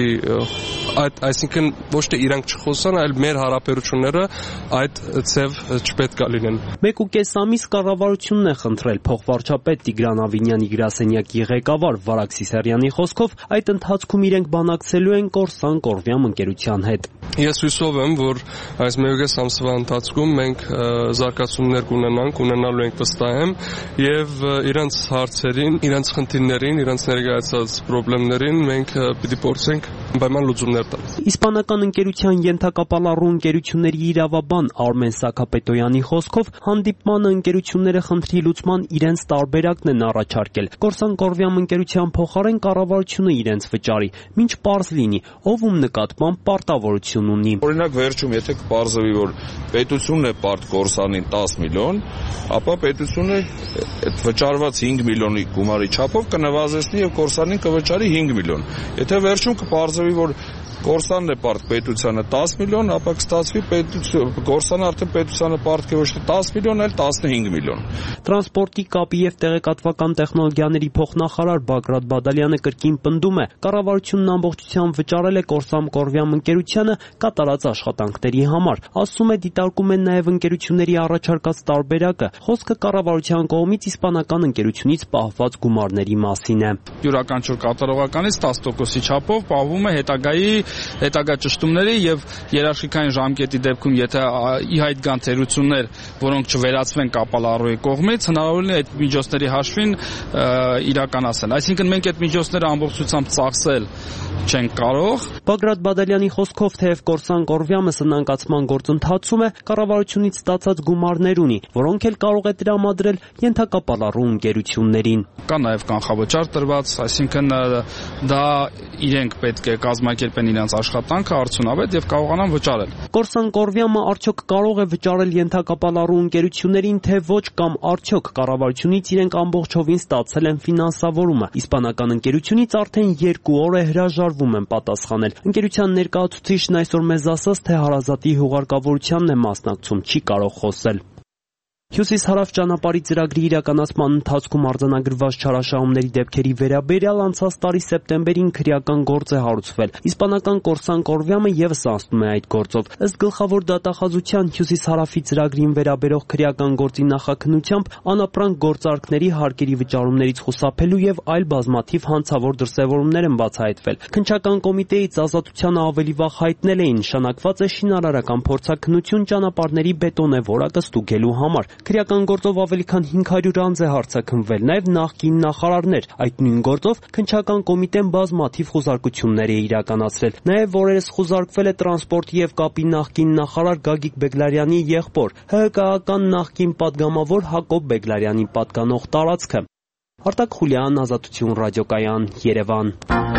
Speaker 14: այդ այսինքն ոչ թե իրենք չխոսան, այլ մեր հարաբերությունները այդ ցև չպետք է լինեն։
Speaker 12: Մեկ ու կես ամիս կառավարությունն է խնդրել փոխվարչապետ Տիգրան Ավինյանի գրասենյակի ղեկավար Վարակ Սիսարյանի խոսքով այդ ընթացքում իրենք բանակցելու են Կորսան Կորվիամ ընկերության հետ։
Speaker 14: Ես հույսով եմ, որ այս մեկուկես ամսվա ընթացքում մենք զարգացումներ կունենանք, ունենալու ենք վստահ եմ, եւ իրենց հարցերին, իրենց խնդիրներին, իրենց ներկայացած խնդիրներին մենք պիտի փորձենք պայման լուծումներ տալ։
Speaker 12: Իսպանական ընկերության ենթակապալառու ընկերությունների իրավաբան Արմեն Սաքապետոյանի խոսքով հանդիպմանը ընկերությունները խնդրի լուծման իրենց տարբերակն են առաջարկել։ Կորսան Կորվիամ ընկերության փոխարեն կառավարությունը իրենց վճարի, մինչ պարզ լինի, ով ում նկատմամբ պարտավորություն ունի։
Speaker 15: Օրինակ վերջում եթե կպարզվի, որ պետությունն է պարտ Կորսանին տասը միլիոն, ապա պետությունը այդ վճարված հինգ միլիոնի գումարի չափով կնվազեցնի եւ Կորսանին կվճարի հինգ միլիոն։ Եթե վերջում կպարզվի, որ Կորսանն է պարտ պետությանը տասը միլիոն, ապա կստացվի պետությունը Կորսանը արդեն պետությանը պարտ է ոչ թե տասը միլիոն, այլ տասնհինգ միլիոն։
Speaker 12: Տրանսպորտի, կապի եւ տեղեկատվական տեխնոլոգիաների փոխնախարար Բագրատ Բադալյանը կրկին պնդում է, կառավարությունն ամբողջությամբ վճարել է Կորսան Կորվիամ ընկերությանը կատարած աշխատանքների համար։ Ասում է, դիտարկում են նաեւ ընկերությունների առաջարկած տարբերակը։ Խոսքը կառավարության կողմից իսպանական ընկերությունից պահված գումարների մասին է։
Speaker 16: Յուրաքանչյուր կատարողականից տասը տոկոսի չափով պահվում է հետագայի հետագա ճշտումների եւ երաշխիքային ժամկետի դեպքում եթե ի հայտ գան թերություններ, որոնք չվերացվեն կապալառուի կողմից, հնարավոր է այդ միջոցների հաշվին իրականացնել։ Այսինքն մենք այդ միջոցները ամբողջությամբ ծախսել չենք կարող։
Speaker 12: Բագրատ Բադալյանի խոսքով թեև Կորսան Կորվիամը սնանկացման գործընթացում է, կառավարությունից ստացած գումարներ ունի, որոնք էլ կարող է տրամադրել ենթակապալառու ընկերություններին։
Speaker 16: Կա նաեւ կանխավճար տրված, այսինքն դա իրենք պետք է կազմակերպեն իրենց աշխատանքը արդյունավետ եւ կարողանան վճարել։
Speaker 12: Կորսան Կորվիամը արդյոք կարող է վճարել ենթակապալառու ընկերություններին, թե ոչ, կամ արդյոք կառավարությունից իրենք ամբողջովին ստացել են ֆինանսավորումը։ Իսպանական ընկերությունից արդեն երկու օր է հրաժարվում են պատասխանել։ Ընկերության ներկայացուցիչն այսօր մեզ ասաց, թե հարազատի հուղարկավորությանն է մասնակցում, չի կարող խոսել։ Հյուսիս-հարավ ճանապարհի ծրագրի իրականացման ընթացքում արձանագրված չարաշահումների դեպքերի վերաբերյալ անցած տարի սեպտեմբերին քրեական գործ է հարուցվել։ Իսպանական Կորսան Կորվիամը եւս անցնում է այդ գործով։ Ըստ գլխավոր դատախազության Հյուսիս-հարավի ծրագրին վերաբերող քրեական գործի նախաքննությամբ անապրանք գործարքների հարկերի վճարումներից խուսափելու եւ այլ բազմաթիվ հանցավոր դրսեւորումներ են բացահայտվել։ Քննչական կոմիտեից ազատությանը ավելի վաղ հայտնել էին, նշանակված է շինարարական փորձաքննություն ճանապարհների բետոնե որակը ստուգելու համար։ Քրեական գործով ավելի քան հինգ հարյուր անձ է հարձակվվել, նաև նախկին նախարարներ։ Այդ նույն գործով քննչական կոմիտեն բազմաթիվ խուզարկություններ է իրականացրել։ Նաև օրերս խուզարկվել է տրանսպորտի եւ կապի նախկին նախարար Գագիկ Բեգլարյանի եղբոր, ՀՀԿ-ական նախկին падգամավոր Հակոբ Բեգլարյանի պատկանող տարածքը։ Արտակ Խուլյան, Ազատություն ռադիոկայան, Երևան։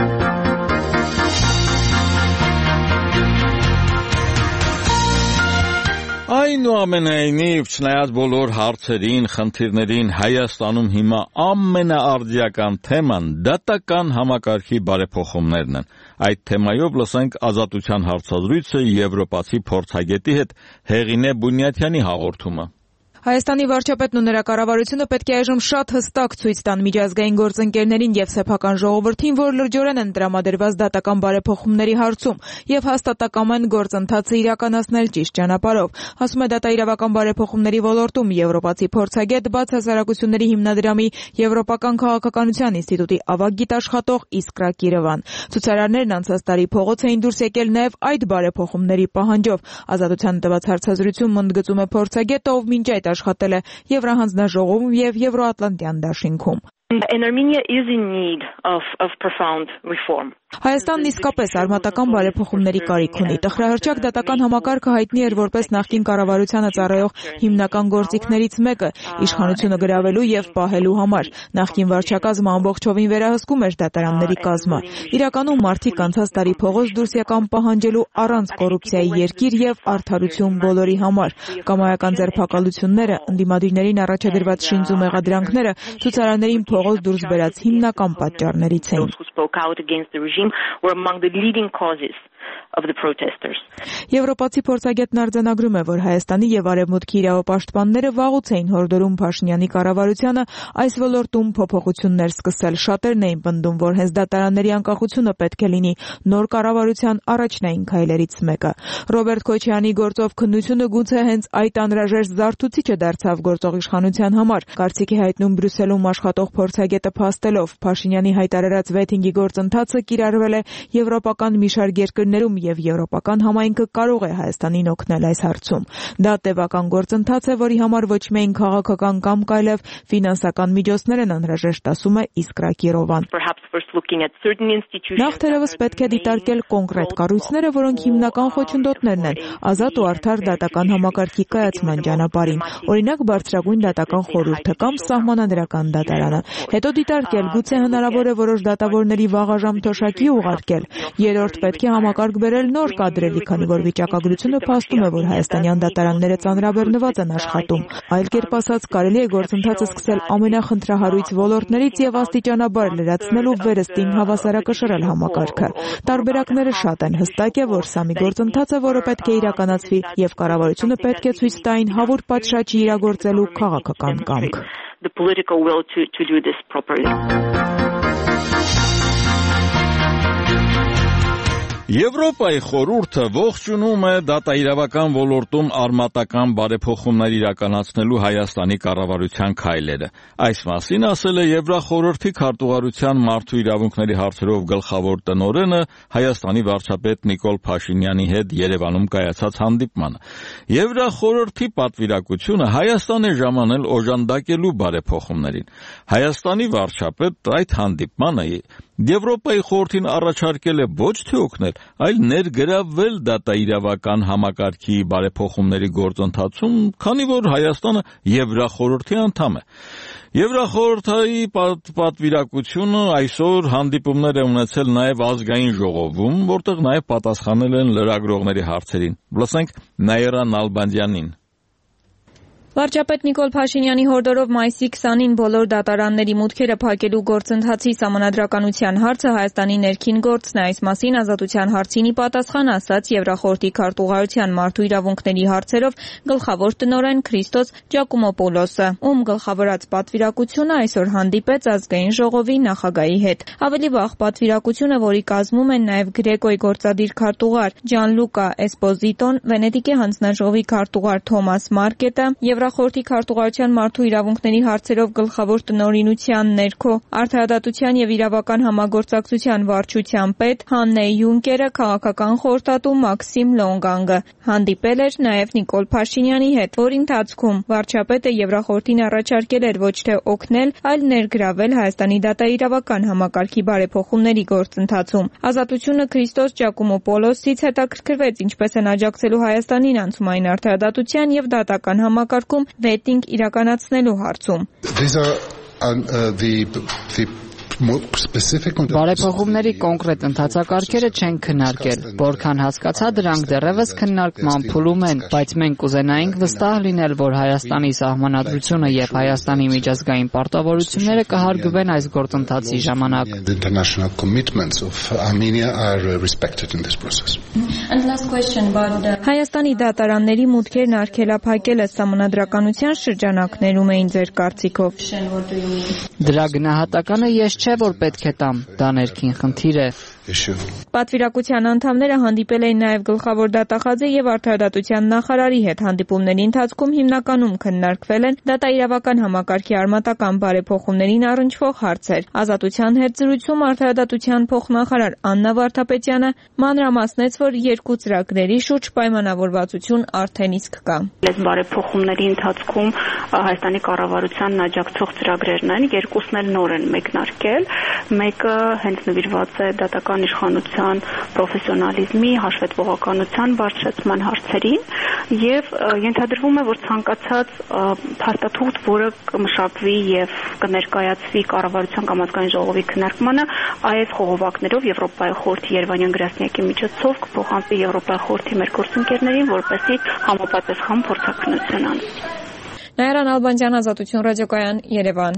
Speaker 1: Այնուամենայնիվ, չնայած բոլոր հարցերին, խնդիրներին, Հայաստանում հիմա ամենաարդիական թեման դատական համակարգի բարեփոխումներն են։ Այդ թեմայով լսենք Ազատության հարցազրույցը եվրոպացի փորձագետի հետ Հեղինե Բունյաթյանի հաղորդումը։
Speaker 3: Հայաստանի վարչապետն ու նրա կառավարությունը պետք է այժմ շատ հստակ ցույց տան միջազգային գործընկերներին եւ սեփական ժողովրդին, որ լրջորեն են տրամադրված դատական բարեփոխումների հարցում եւ հաստատակամ են գործընթացը իրականացնել ճիշտ ճանապարհով, ասում է դատաիրավական բարեփոխումների ոլորտում եվրոպացի փորձագետ, բաց հասարակությունների հիմնադրամի Եվրոպական քաղաքականության ինստիտուտի ավագ գիտաշխատող Իսկրա Կիրովան։ Ցուցարարներն անցած տարի փողոց էին դուրս եկել նաեւ այդ բարեփոխումների պահանջով։ Ազատության տված հարցազրույցում ընդգծում է փորձագետը, ով մինչ այդ աշխատել է Եվրահանձնաժողովում եւ Եվրոատլանտյան դաշինքում։
Speaker 17: Armenia is in need of of profound reform.
Speaker 3: Հայաստանն իսկապես արմատական բարեփոխումների կարիք ունի։ Տխրահռչակ դատական համակարգը հայտնի էր որպես նախկին կառավարությանը ծառայող հիմնական գործիքներից մեկը՝ իշխանությունը գրավելու եւ պահելու համար։ Նախկին վարչակազմը ամբողջովին վերահսկում էր դատարանների կազմը։ Իրականում մարդիկ անցած տարի փողոց դուրս եկան պահանջելու առանց կոռուպցիայի երկիր եւ արդարություն բոլորի համար։ Կամայական ձերբակալությունները, ընդդիմադիրներին առաջադրված շինծ ու մեղադրանքները ցուցարարներին փողոց դուրս բերած հիմնական պատճառներից էին։
Speaker 17: Were among the leading causes of the protesters.
Speaker 3: Եվրոպացի փորձագետն արձանագրում է, որ Հայաստանի եւ Արևմուտքի իրավապաշտպանները վաղուց էին հորդորում Փաշինյանի կառավարությանը այս ոլորտում փոփոխություններ սկսել։ Շատերն էին պնդում, որ հենց դատարանների անկախությունը պետք է լինի նոր կառավարության առաջնային քայլերից մեկը։ Ռոբերտ Քոչյանի գործով քննությունը գուցե հենց այդ անհրաժեշտ զարթուցիչը դարձավ գործող իշխանության համար։ Կարծիքի հայտնում Բրյուսելում աշխատող փորձագետը փաստելով Փաշինյանի հայտարարած վեթինգի գործընթացը կիրառվել է եվրոպական մի շարք երկրներում եւ եվրոպական համայնքը կարող է Հայաստանին օգնել այս հարցում։ Դա տևական գործընթաց է, որի համար ոչ միայն քաղաքական կամ կայլև ֆինանսական միջոցներ են անհրաժեշտ, ասում է Իսկրա Կիրովան։ Նախ թերևս պետք է դիտարկել կոնկրետ կառույցները, որոնք հիմնական խոչընդոտներն են ազատ ու արդար դատական համակարգի կայացման ճանապարհին, օրինակ բարձրագույն դատական խորհուրդը կամ սահմանադրական դատարանը։ Հետո դիտարկել գուցե հնարավոր է որոշ դատավորների վաղաժամ թոշակի ուղարկել։ Երրորդ պետք է համակարգ բերել նոր կադրերի, քանի որ վիճակագրությունը փաստում է, որ հայաստանյան դատարանները ծանրաբեռնված են աշխատում։ Այլ կերպ ասած, կարելի է գործընթացը սկսել ամենախնդրահարույց ոլորտներից եւ աստիճանաբար լրացնել ու վերստին հավասարակշռել համակարգը։ Տարբերակները շատ են, հստակ է, որ սա մի գործընթաց է, որը պետք է իրականացվի եւ կառավարությունը պետք է ցույց տա այն հավուր պատշաճի իրագործելու քաղաքական կամք։
Speaker 17: The political will to to do this properly.
Speaker 1: Եվրոպայի խորհուրդը ողջունում է դատաիրավական ոլորտում արմատական բարեփոխումներ իրականացնելու Հայաստանի կառավարության քայլերը։ Այս մասին ասել է Եվրախորհրդի քարտուղարության մարդու իրավունքների հարցերով գլխավոր տնօրենը Հայաստանի վարչապետ Նիկոլ Փաշինյանի հետ Երևանում կայացած հանդիպմանը։ Եվրախորհրդի պատվիրակությունը Հայաստան է ժամանել օժանդակելու բարեփոխումներին։ Հայաստանի վարչապետ այդ հանդիպմանը Եվրոպայի խորհրդին առաջարկել է ոչ թե օգնել, այլ ներգրավվել դատաիրավական համակարգի բարեփոխումների գործընթացում, քանի որ Հայաստանը Եվրախորհրդի անդամ է։ Եվրախորհրդի պատվիրակությունը այսօր հանդիպումներ է ունեցել նաև ազգային ժողովում, որտեղ նաև պատասխանել են լրագրողների հարցերին։ Լսենք Նաիրա Նալբանդյանին։
Speaker 3: Վարչապետ Նիկոլ Փաշինյանի հորդորով մայիսի քսանին բոլոր դատարանների մուտքերը փակելու գործընթացի սահմանադրականության հարցը Հայաստանի ներքին գործն է։ Այս մասին ազատության հարցինի պատասխան ասաց Եվրախորհրդի քարտուղարության մարդու իրավունքների հարցերով գլխավոր տնօրեն Քրիստոս Ջակոմոպոլոսը, ում գլխավորած պատվիրակությունը այսօր հանդիպեց ազգային ժողովի նախագահի հետ։ Ավելի վաղ պատվիրակությունը, որի կազմում են նաև Գրեկոյի գործադիր քարտուղար Ջանլուկա Էսպոզիտոն, Վենետիկի հանձնաժողովի քարտուղար Թոմաս Մարկետը, Եվրախորհրդի քարտուղարության մարդու իրավունքների հարցերով գլխավոր տնօրինության ներքո արդարադատության եւ իրավական համագործակցության վարչության պետ Հաննե Յունկերը, քաղաքական խորհրդատու Մաքսիմ Լոնգանգը։ Հանդիպել էր նաեւ Նիկոլ Փաշինյանի հետ, որի ընթացքում վարչապետը Եվրախորհրդին առաջարկել էր ոչ թե օգնել, այլ ներգրավել Հայաստանի դատաիրավական համակարգի բարեփոխումների գործընթացում։ Ազատությունը Քրիստոս Ջակոմոպոլոսից հետաքրքրվեց ինչպես են աջակցելու Հայաստանին անցումային արդարադատության եւ դատական համակարգում վետինգ իրականացնելու հարցում։
Speaker 18: These are uh, the the Բարեփոխումների կոնկրետ ընթացակարգերը չեն քննարկել, որքան հասկացա դրանք դեռևս քննարկման փուլում են, բայց մենք կուզենայինք վստահ լինել, որ Հայաստանի սահմանադրությունը եւ Հայաստանի միջազգային պարտավորությունները կհարգվեն այս գործընթացի ժամանակ։
Speaker 19: Հայաստանի դատարանների մուտքերն արգելափակելը սահմանադրականության շրջանակներում էին ձեր կարծիքով։
Speaker 18: Դրա գնահատականը ես չէ, որ պետք է տամ, դա ներքին խնդիր է։
Speaker 19: Պատվիրակության անդամները հանդիպել էին նաև գլխավոր դատախազի եւ արդարադատության նախարարի հետ։ Հանդիպումների ընթացքում հիմնականում քննարկվել են դատաիրավական համակարգի արմատական բարեփոխումներին առնչվող հարցեր։ Ազատության հետ զրույցում արդարադատության փոխնախարար Աննա Վարդապետյանը մանրամասնեց, որ երկու ծրագրերի շուրջ պայմանավորվածություն արդեն իսկ կա։
Speaker 17: Այս բարեփոխումների ընթացքում Հայաստանի կառավարությանն աջակցող ծրագրերն են, երկուսն էլ նոր են մեկնարկել։ Մեկը հենց նվիրված է դատական իշխանության պրոֆեսիոնալիզմի, հաշվետվողականության բարձրացման հարցերին եւ ենթադրվում է, որ ցանկացած փաստաթուղթ, որը կմշակվի եւ կներկայացվի կառավարության կամ ազգային ժողովի քննարկմանը, այս խողովակներով Եվրոպայի խորհրդի Երևանյան գրասենյակի միջոցով կփոխանցվի Եվրոպայի խորհրդի մեր գործընկերներին, որպեսզի համապատասխան փորձաքննություն անեն։
Speaker 19: Նաիրան Ալբանդյան, Ազատություն ռադիոկայան, Երևան։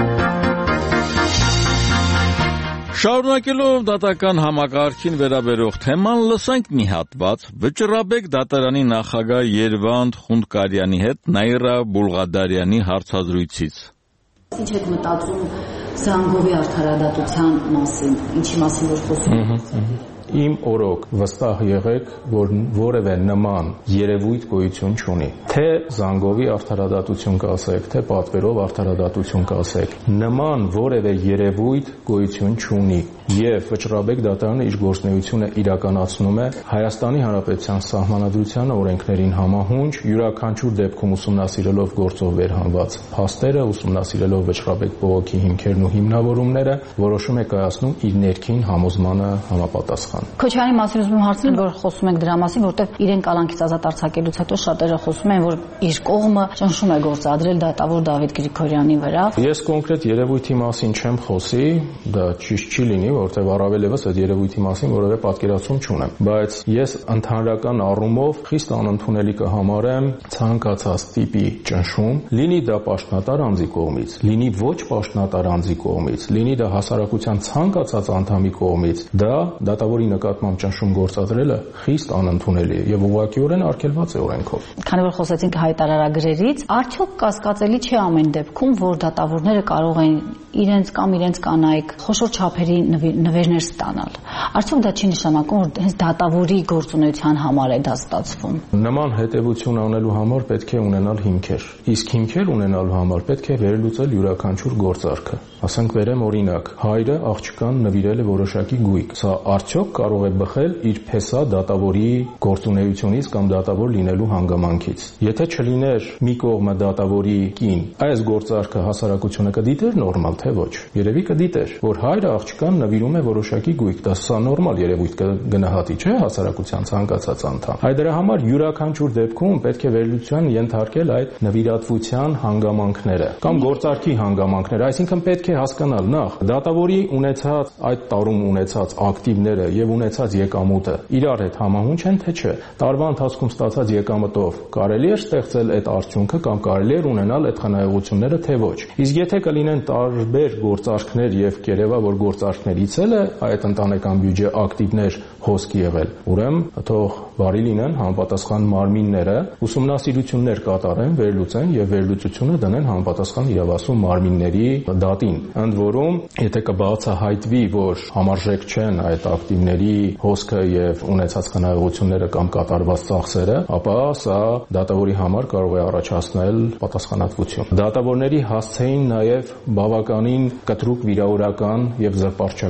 Speaker 1: Շարունակելով դատական համակարգին վերաբերող թեման, լսենք մի հատված Վճռաբեկ դատարանի նախագահ Երվանդ Խունդկարյանի հետ Նաիրա Բուլղադարյանի հարցազրույցից։
Speaker 20: Ինչ եք մտածում Զանգովի արդարադատության մասին, ինչի մասին որ խոսում եք։
Speaker 21: Իմ օրոք վստահ եղեք, որ որևէ նման երևույթ գոյություն չունի։ Թե Զանգովի արդարադատություն կասեք, թե պատվերով արդարադատություն կասեք, նման որևէ երևույթ գոյություն չունի։ Եվ Վճռաբեկ դատարանը իր գործունեությունը իրականացնում է Հայաստանի Հանրապետության Սահմանադրության օրենքներին համահունչ, յուրաքանչյուր դեպքում ուսումնասիրելով գործով վերհանված փաստերը, ուսումնասիրելով Վճռաբեկ բողոքի հիմքերն ու հիմնավորումները, որոշում է կայացնում իր ներքին համոզմանը համապատասխան։
Speaker 20: Քոչարյանի մասին ուզում եմ հարցնել, որ խոսում ենք դրա մասին, որտեղ իրեն կալանքից ազատ արձակելուց հետո շատերը խոսում են, որ իր կողմը ճնշում է գործադրել դատավոր Դավիթ Գրիգորյանի վրա։
Speaker 21: Ես կոնկրետ երևույթի մասին չեմ խոսի, դա ճիշտ չի լինի, որտեղ առավել եւս այդ երևույթի մասին որևէ պատկերացում չունեմ, բայց ես ընդհանրական առումով խիստ անընդունելի կհամարեմ ցանկացած տիպի ճնշում, լինի դա պաշտոնատար անձի կողմից, լինի ոչ պաշտոնատար անձի կողմից, լինի դա հասարակության ցանկացած անդամի կողմից, դա դատավորի նկատմամբ ճնշում գործադրելը խիստ անընդունելի է եւ ուղղակիորեն արգելված է օրենքով։
Speaker 20: Քանի որ խոսեցինք հայտարարագրերից, արդյոք կասկածելի չէ ամեն դեպքում, որ դատավորները կարող են իրենց կամ իրենց կանայք խոշոր չափերի նվերներ ստանալ։ Արդյոք դա չի նշանակում, որ հենց դատավորի գործունեության համար է դա ստացվում։
Speaker 21: Նման հետևություն անելու համար պետք է ունենալ հիմքեր։ Իսկ հիմքեր ունենալու համար պետք է վերլուծել յուրաքանչյուր գործարքը։ Ասենք վերեմ օրինակ, հայրը աղջկան նվիրել է որոշակի գույք։ Սա արդյոք կարող է բխել իր փեսա դատավորի գործունեությունից կամ դատավոր լինելու հանգամանքից։ Եթե չլիներ մի կողմը դատավորի կին, այս գործարքը հասարակությունը կդիտեր նորմալ թե ոչ։ Երևի կդիտեր, որ հայրը աղջկան նվիրում է որոշակի գույք, դա սա նորմալ երևույթ կգնահատի, չէ՞, հասարակության ցանկացած անդամ։ Այդ դրա համար յուրաքանչյուր դեպքում պետք է վերլուծության ենթարկել այդ նվիրատվության հանգամանքները կամ գործարքի հանգամանքները, այսինքն պետք է հասկանալ նախ դատավորի ունեցած այդ տարում ունեցած ակտիվները եւ ունեցած եկամուտը իրար հետ համահունչ են թե չէ։ Տարվա ընթացքում ստացած եկամտով կարելի է ստեղծել այդ արդյունքը կամ կարելի է ունենալ այդ խնայողությունները թե ոչ։ Իսկ եթե կլինեն տարբեր գործարքներ եւ կերևա որ գործարքներից էլ է այդ ընտանեկան բյուջե ակտիվներ հոսքի եղել, ուրեմն թող բարի լինեն համապատասխան մարմինները ուսումնասիրություններ կատարեն, վերլուծեն եւ վերլուծությունը դնեն համապատասխան իրավասու մարմինների դատին։ Ընդ որում, եթե կբացահայտվի, որ համարժեք չեն այդ ակտիվների հոսքը եւ ունեցած խնայողությունները կամ կատարված ծախսերը, ապա սա դատավորի համար կարող է առաջացնել պատասխանատվություն։ Դատավորների հասցեին նաեւ բավականին կտրուկ վիրավորական եւ զրպարտչական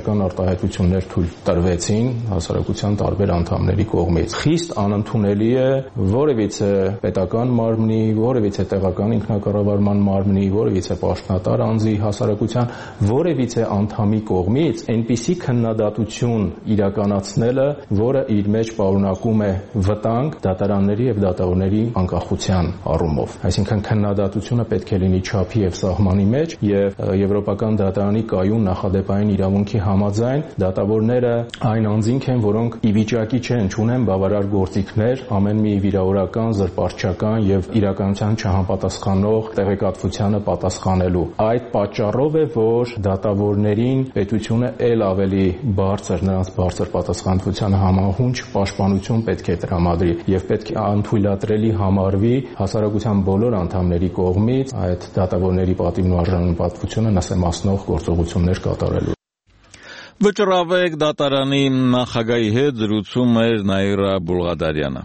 Speaker 21: որոշական արտահայտություններ թույլ տրվեցին հասարակության տարբեր անդամների կողմից։ Խիստ անընդունելի է որևիցե պետական մարմնի, որևիցե տեղական ինքնակառավարման մարմնի, որևիցե պաշտոնատար անձի, հասարակության որևիցե անդամի կողմից այնպիսի քննադատություն իրականացնելը, որը իր մեջ պարունակում է վտանգ դատարանների եւ դատավորների անկախության առումով։ Այսինքն քննադատությունը պետք է լինի չափի եւ սահմանի մեջ եւ Եվրոպական դատարանի կայուն նախադեպային իրավունքի համաձայն դատավորները այն անձինք են, որոնք ի վիճակի չեն, չունեն բավարար գործիքներ ամեն մի վիրավորական, զրպարտչական եւ իրականության չհամապատասխանող տեղեկատվությանը պատասխանելու։ Այդ պատճառով է, որ դատավորներին պետությունը ել ավելի բարձր, նրանց բարձր պատասխանատվության համահունչ պաշտպանություն պետք է տրամադրի եւ պետք է անթույլատրելի համարվի հասարակության բոլոր անդամների կողմից այդ դատավորների պատիվն ու արժանապատվությունը նսեմացնող գործողություններ կատարելու։
Speaker 1: Վճռավեկ դատարանի նախագահի հետ զրուցում էր Նաիրա Բուլղադարյանը։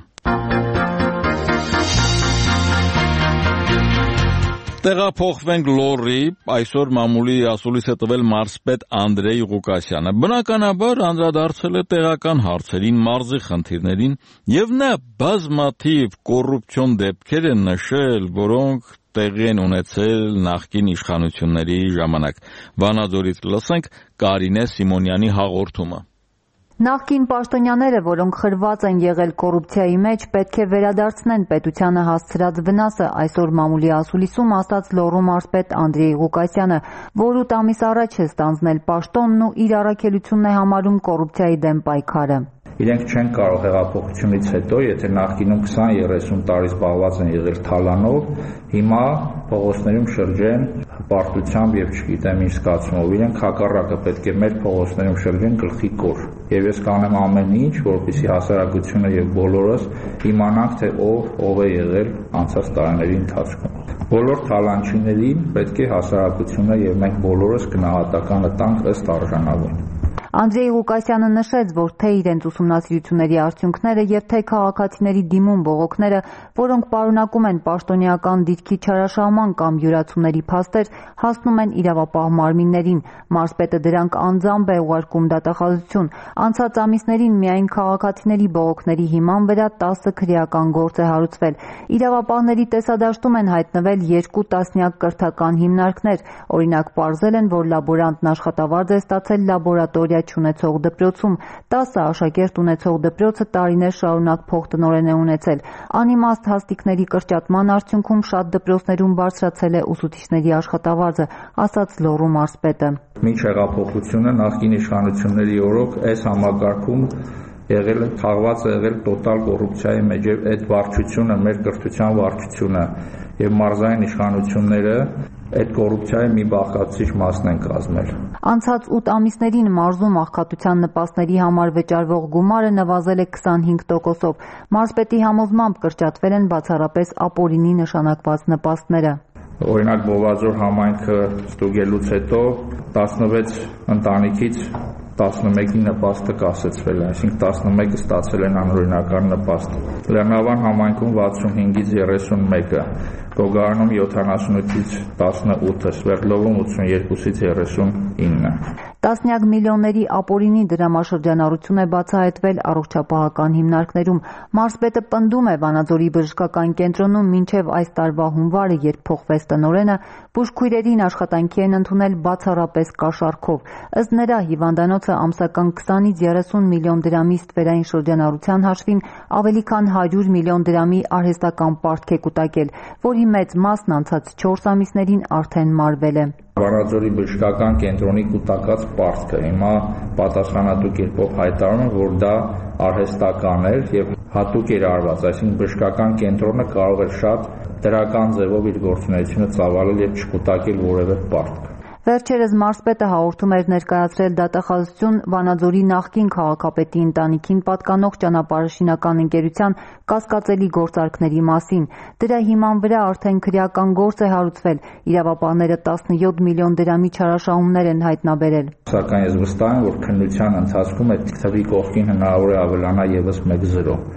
Speaker 1: Տեղափոխվենք Լոռի, այսօր մամուլի ասուլիս է տվել մարզպետ Անդրեյ Ղուկասյանը։ Բնականաբար անդրադարձել է տեղական հարցերին, մարզի խնդիրներին եւ նա բազմաթիվ կոռուպցիոն դեպքեր է նշել, որոնք տեղի են ունեցել նախկին իշխանությունների ժամանակ։ Վանաձորից լսենք Կարինե Սիմոնյանի հաղորդումը։
Speaker 2: Նախկին պաշտոնյաները, որոնք խրված են եղել կոռուպցիայի մեջ, պետք է վերադարձնեն պետությանը հասցրած վնասը, այսօր մամուլի ասուլիսում ասաց Լոռու մարզպետ Անդրեյ Ղուկասյանը, որ ութ ամիս առաջ է ստանձնել պաշտոնն ու իր առաքելությունն է համարում կոռուպցիայի դեմ պայքարը։
Speaker 22: Իրենք չեն կարող հեղափոխությունից հետո, եթե նախկինում քսան երեսուն տարի զբաղված են եղել թալանով, հիմա փողոցներում շրջեն հպարտությամբ եւ չգիտեմ ինչ զգացումով։ Իրենք հակառակը պետք է մեր փողոցներում շրջեն գլխի կոր։ Եվ ես կանեմ ամեն ինչ, որպեսզի հասարակությունը եւ բոլորս իմանանք, թե ով ով է եղել անցած տարիների ընթացքում։ Բոլոր թալանչիներին պետք է հասարակությունը եւ մենք բոլորս գնահատականը տանք ըստ արժանավորին։
Speaker 2: Անդրեյ Ղուկասյանը նշեց, որ թե իրենց ուսումնասիրությունների արդյունքները եւ թե քաղաքացիների դիմում բողոքները, որոնք պարունակում են պաշտոնեական դիրքի չարաշահման կամ յուրացումների փաստեր, հասնում են իրավապահ մարմիններին։ Մարզպետը դրանք անձամբ է ուղարկում դատախազություն։ Անցած ամիսներին միայն քաղաքացիների բողոքների հիման վրա տասը քրեական գործ է հարուցվել։ Իրավապահների տեսադաշտում են հայտնվել երկու տասնյակ կրթական հիմնարկներ։ Օրինակ, պարզել են, որ լաբորանտն աշխատավարձ է ստացել լաբորատորիա չունեցող դպրոցում, տասը աշակերտ ունեցող դպրոցը տարիներ շարունակ փոխտնօրեն է ունեցել։ Անիմաստ հաստիկների կրճատման արդյունքում շատ դպրոցներում բարձրացել է ուսուցիչների աշխատավարձը, ասաց Լոռու մարզպետը։
Speaker 22: Մինչ հեղափոխությունը նախկին իշխանությունների օրոք այս համակարգում եղել է թաղված է եղել տոտալ կոռուպցիայի մեջ, եւ այդ վարչությունը, մեր կրթության վարչությունը եւ մարզային իշխանությունները այդ կոռուպցիայի մի բաղկացուցիչ մասն են կազմել։
Speaker 2: Անցած ութ ամիսներին մարզում աղքատության նպաստների համար վճարվող գումարը նվազել է քսանհինգ տոկոսով։ Մարզպետի համոզմամբ կրճատվել են բացառապես ապօրինի նշանակված նպաստները։
Speaker 22: Օրինակ Բովազոր համայնքը ստուգելուց հետո տասնվեց ընտանիքից տասնմեկի նպաստը կասեցվել է, այսինքն տասնմեկը ստացել են անօրինական նպաստ։ Լեռնավան համայնքում վաթսունհինգից երեսունմեկը, Գոգարանում յոթանասունութից տասնութը, Սվերդլովում ութսունյոթից երեսունինը։
Speaker 2: Տասնյակ միլիոնների ապօրինի դրամաշրջանառություն է բացահայտվել առողջապահական հիմնարկներում։ Մարզպետը պնդում է Վանաձորի բժշկական կենտրոնում մինչև այս տարվա հունվարը, երբ փոխվեց տնօրենը, բուժքույրերին աշխատանքի են ընդունել բացառապես կաշառքով։ Ըստ նրա, հիվանդանոցը ամսական քսանից երեսուն միլիոն դրամի ստվերային շրջանառության հաշվին ավելի քան հարյուր միլիոն դրամի արհեստական պարտք է կուտակել, որի մեծ մասն անցած չորս ամիսներին արդեն մարվել է։
Speaker 22: Վանաձորի բժշկական կենտրոնի կուտակած պարտքը հիմա պատասխանատու կերպով հայտարարում են, որ դա արհեստական էր եւ հատուկ էր արված, այսինքն բժշկական կենտրոնը կարող էր շատ դրական ձևով իր գործունեությունը ծավալել եւ չկուտակել որևէ պարտք։
Speaker 2: Վերջերս մարզպետը հաղորդում էր ներկայացրել դատախազություն Վանաձորի նախկին քաղաքապետի ընտանիքին պատկանող ճանապարհաշինական ընկերության կասկածելի գործարքների մասին։ Դրա հիման վրա արդեն քրեական գործ է հարուցվել։ Իրավապահները տասնյոթ միլիոն դրամի չարաշահումներ են հայտնաբերել։
Speaker 22: Սակայն ես վստահ եմ, որ քննության ընթացքում այդ թվի կողքին հնարավոր է ավելանա եւս մեկ զրո։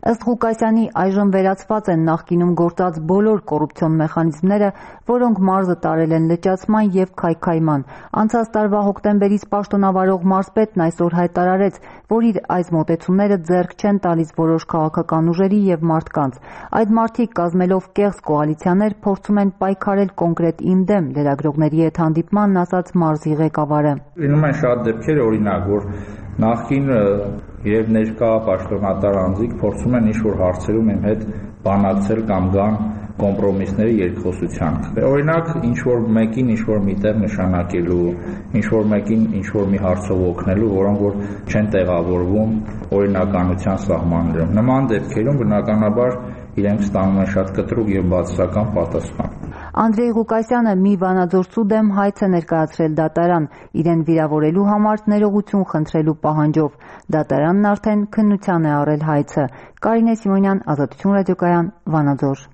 Speaker 2: Ըստ Ղուկասյանի այժմ վերացված են նախկինում գործած բոլոր կոռուպցիոն մեխանիզմները, որոնք մարզը տարել են լճացման եւ քայքայման։ Անցած տարվա հոկտեմբերից պաշտոնավարող մարզպետն այսօր հայտարարեց, որ իր այս մոտեցումները ձեռք չեն տալիս որոշ քաղաքական ուժերի եւ մարդկանց։ Այդ մարդիկ կազմելով կեղծ կոալիցիաներ փորձում են պայքարել կոնկրետ իմ դեմ, լրագրողների հետ հանդիպմանն ասաց մարզի ղեկավարը։
Speaker 22: Լինում են շատ դեպքեր, օրինակ, որ նախկին եւ ներկա պաշտոնատար անձիկ փորձում են ինչ-որ հարցերում իմ հետ բանակցել կամ գան կոմպրոմիսների երկխոսության։ Օրինակ, ինչ-որ մեկին ինչ-որ միտեղ նշանակելու, ինչ-որ մեկին ինչ-որ մի հարցով օգնելու, որոնք որ չեն տեղավորվում օրինականության սահմաններում։ Նման դեպքերում բնականաբար իրենք ստանում են շատ կտրուկ եւ բացասական պատասխան։
Speaker 2: Անդրեյ Ղուկասյանը մի վանաձորցու դեմ հայց է ներկայացրել դատարան, իրեն վիրավորելու համար ներողություն խնդրելու պահանջով։ Դատարանն արդեն քննության է առել հայցը։ Կարինե Սիմոնյան, Ազատություն ռադիոկայան, Վանաձոր։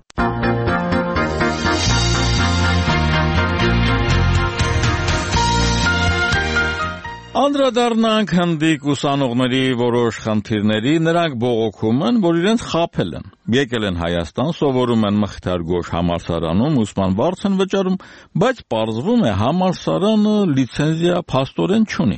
Speaker 1: Անդրադառնանք հնդիկ ուսանողների որոշ խնդիրների, նրանք բողոքում են, որ իրենց խաբել են։ Եկել են Հայաստան, սովորում են Մխիթար-Գորշ համալսարանում, ուսման վարձ են վճարում, բայց պարզվում է համալսարանը լիցենզիա փաստորեն չունի։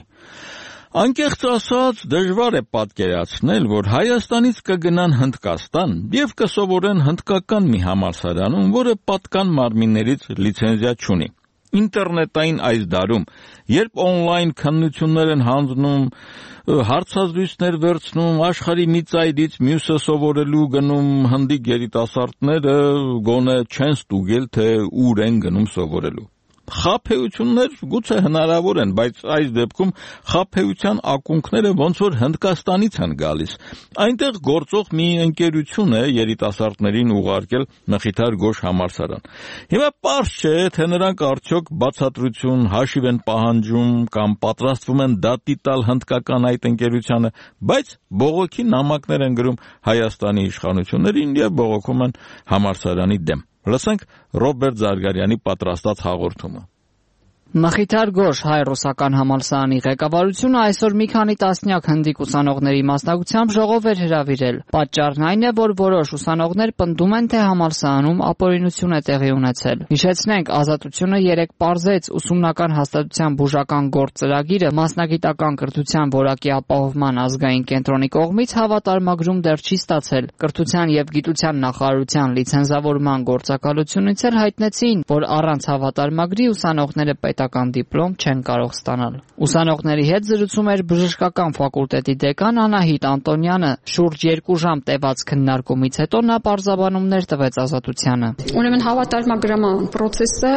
Speaker 1: Անկեղծ ասած, դժվար է պատկերացնել, որ Հայաստանից կգնան Հնդկաստան եւ կսովորեն հնդկական մի համալսարանում, որը պատկան մարմիններից լիցենզիա չունի։ Ինտերնետային այս դարում, երբ օնլայն քննություններ են հանձնում, հարցազրույցներ վերցնում, աշխարհի մի ծայրից մյուսը սովորելու գնում, հնդիկ երիտասարդները գոնե չեն ստուգել, թե ուր են գնում սովորելու։ Խաբեություններ գուցե հնարավոր են, բայց այս դեպքում խաբեության ակունքները ոնց որ Հնդկաստանից են գալիս։ Այնտեղ գործող մի ընկերություն է երիտասարդներին ուղարկել Մխիթար-Գորշ համալսարան։ Հիմա պարզ չէ, թե նրանք արդյոք բացատրություն, հաշիվ են պահանջում կամ պատրաստվում են դատի տալ հնդկական այդ ընկերությանը, բայց բողոքի նամակներ են գրում Հայաստանի իշխանություններին եւ բողոքում են համալսարանի դեմ։ Լսենք Ռոբերտ Զարգարյանի պատրաստած հաղորդումը։
Speaker 18: Մխիթար-Գորշ հայ-ռուսական համալսարանի ղեկավարությունը այսօր մի քանի տասնյակ հնդիկ ուսանողների մասնակցությամբ ժողով էր հրավիրել։ Պատճառն այն է, որ որոշ ուսանողներ պնդում են, թե համալսարանում ապօրինություն է տեղի ունեցել։ Հիշեցնենք, Ազատությունը երեկ պարզեց ուսումնական հաստատության բուժական գործ ծրագիրը մասնագիտական կրթության որակի ապահովման ազգային կենտրոնի կողմից հավատարմագրում դեռ չի ստացել։ Կրթության եւ գիտության նախարարության լիցենզավորման գործակալությունից էլ հայտնեցին, որ առանց հավատարմագրի ուսանողները պետք դիպլոմ չեն կարող ստանալ։ Ուսանողների հետ զրուցում էր բժշկական ֆակուլտետի դեկան Անահիտ Անտոնյանը։ Շուրջ երկու ժամ տևած քննարկումից հետո նա պարզաբանումներ տվեց Ազատությանը։
Speaker 5: Ուրեմն հավատարմագրման process-ը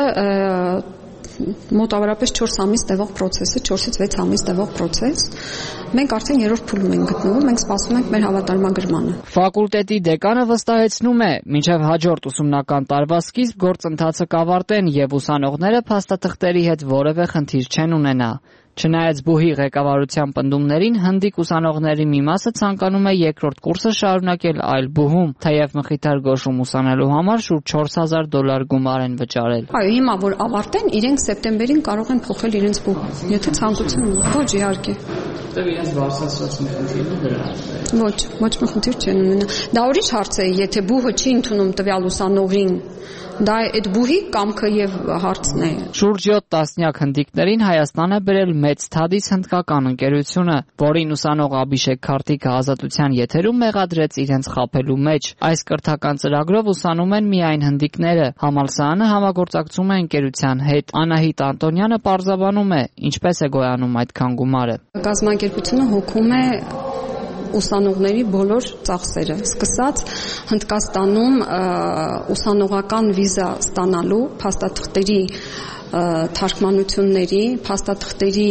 Speaker 5: մոտավորապես չորս ամիս տևող process է, չորսից վեց ամիս տևող process։ Մենք արդեն երրորդ փուլում ենք գտնվում, մենք սպասում ենք մեր հավատարմագրմանը։
Speaker 18: Ֆակուլտետի դեկանը վստահեցնում է, մինչև հաջորդ ուսումնական տարվա սկիզբ գործընթացը կավարտեն եւ ուսանողները փաստաթղթերի հետ որևէ խնդիր չեն ունենա։ Չնայած բուհի ղեկավարության պնդումներին, հնդիկ ուսանողների մի մասը ցանկանում է երկրորդ կուրսը շարունակել այլ բուհում, թեև Մխիթար-Գորշում ուսանելու համար շուրջ չորս հազար դոլար գումար են վճարել։
Speaker 5: Այո, հիմա որ ավարտեն, իրենք սեպտեմբերին կարող են փոխել իրենց բուհ, եթե ցանկություն ունեն։ Ոչ, իհարկե։
Speaker 18: Դե իրենց բարձրացած մի խնդիր է դրա։
Speaker 5: Ոչ, ոչ մի խնդիր չեն ունենա։ Դա ուրիշ հարց է, եթե բուհը չի ընդունում տվյալ ուսանողին, դա այդ բուհի կամքը եւ հարցն է։
Speaker 18: Շուրջ յոթ տասնյակ հնդիկներին Հայաստան է բերել Մեծ Թադիս հնդկական ընկերությունը, որին ուսանող Աբիշեկ Քարտիկը Ազատության եթերում մեղադրեց իրենց խաբելու մեջ։ Այս կրթական ծրագրով ուսանում են միայն հնդիկները։ Համալսարանը համագործակցում է ընկերության հետ։ Անահիտ Անտոնյանը պարզաբանում է, ինչպես է գոյանում այդքան գումարը։
Speaker 5: Կազմակերպությունը հոգում է ուսանողների բոլոր ծախսերը, սկսած Հնդկաստանում ուսանողական վիզա ստանալու, փաստաթղթերի թարգմանությունների, փաստաթղթերի